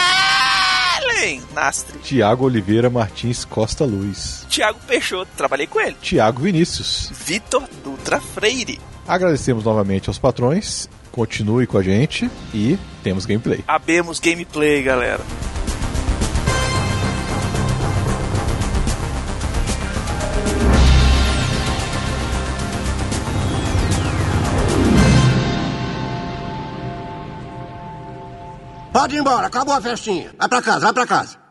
Nastre, Tiago Oliveira Martins Costa Luz, Tiago Peixoto, trabalhei com ele, Tiago Vinícius, Vitor Dutra Freire. Agradecemos novamente aos patrões, continue com a gente e temos gameplay. Abemos gameplay, galera. Pode ir embora, acabou a festinha. Vai pra casa, vai pra casa.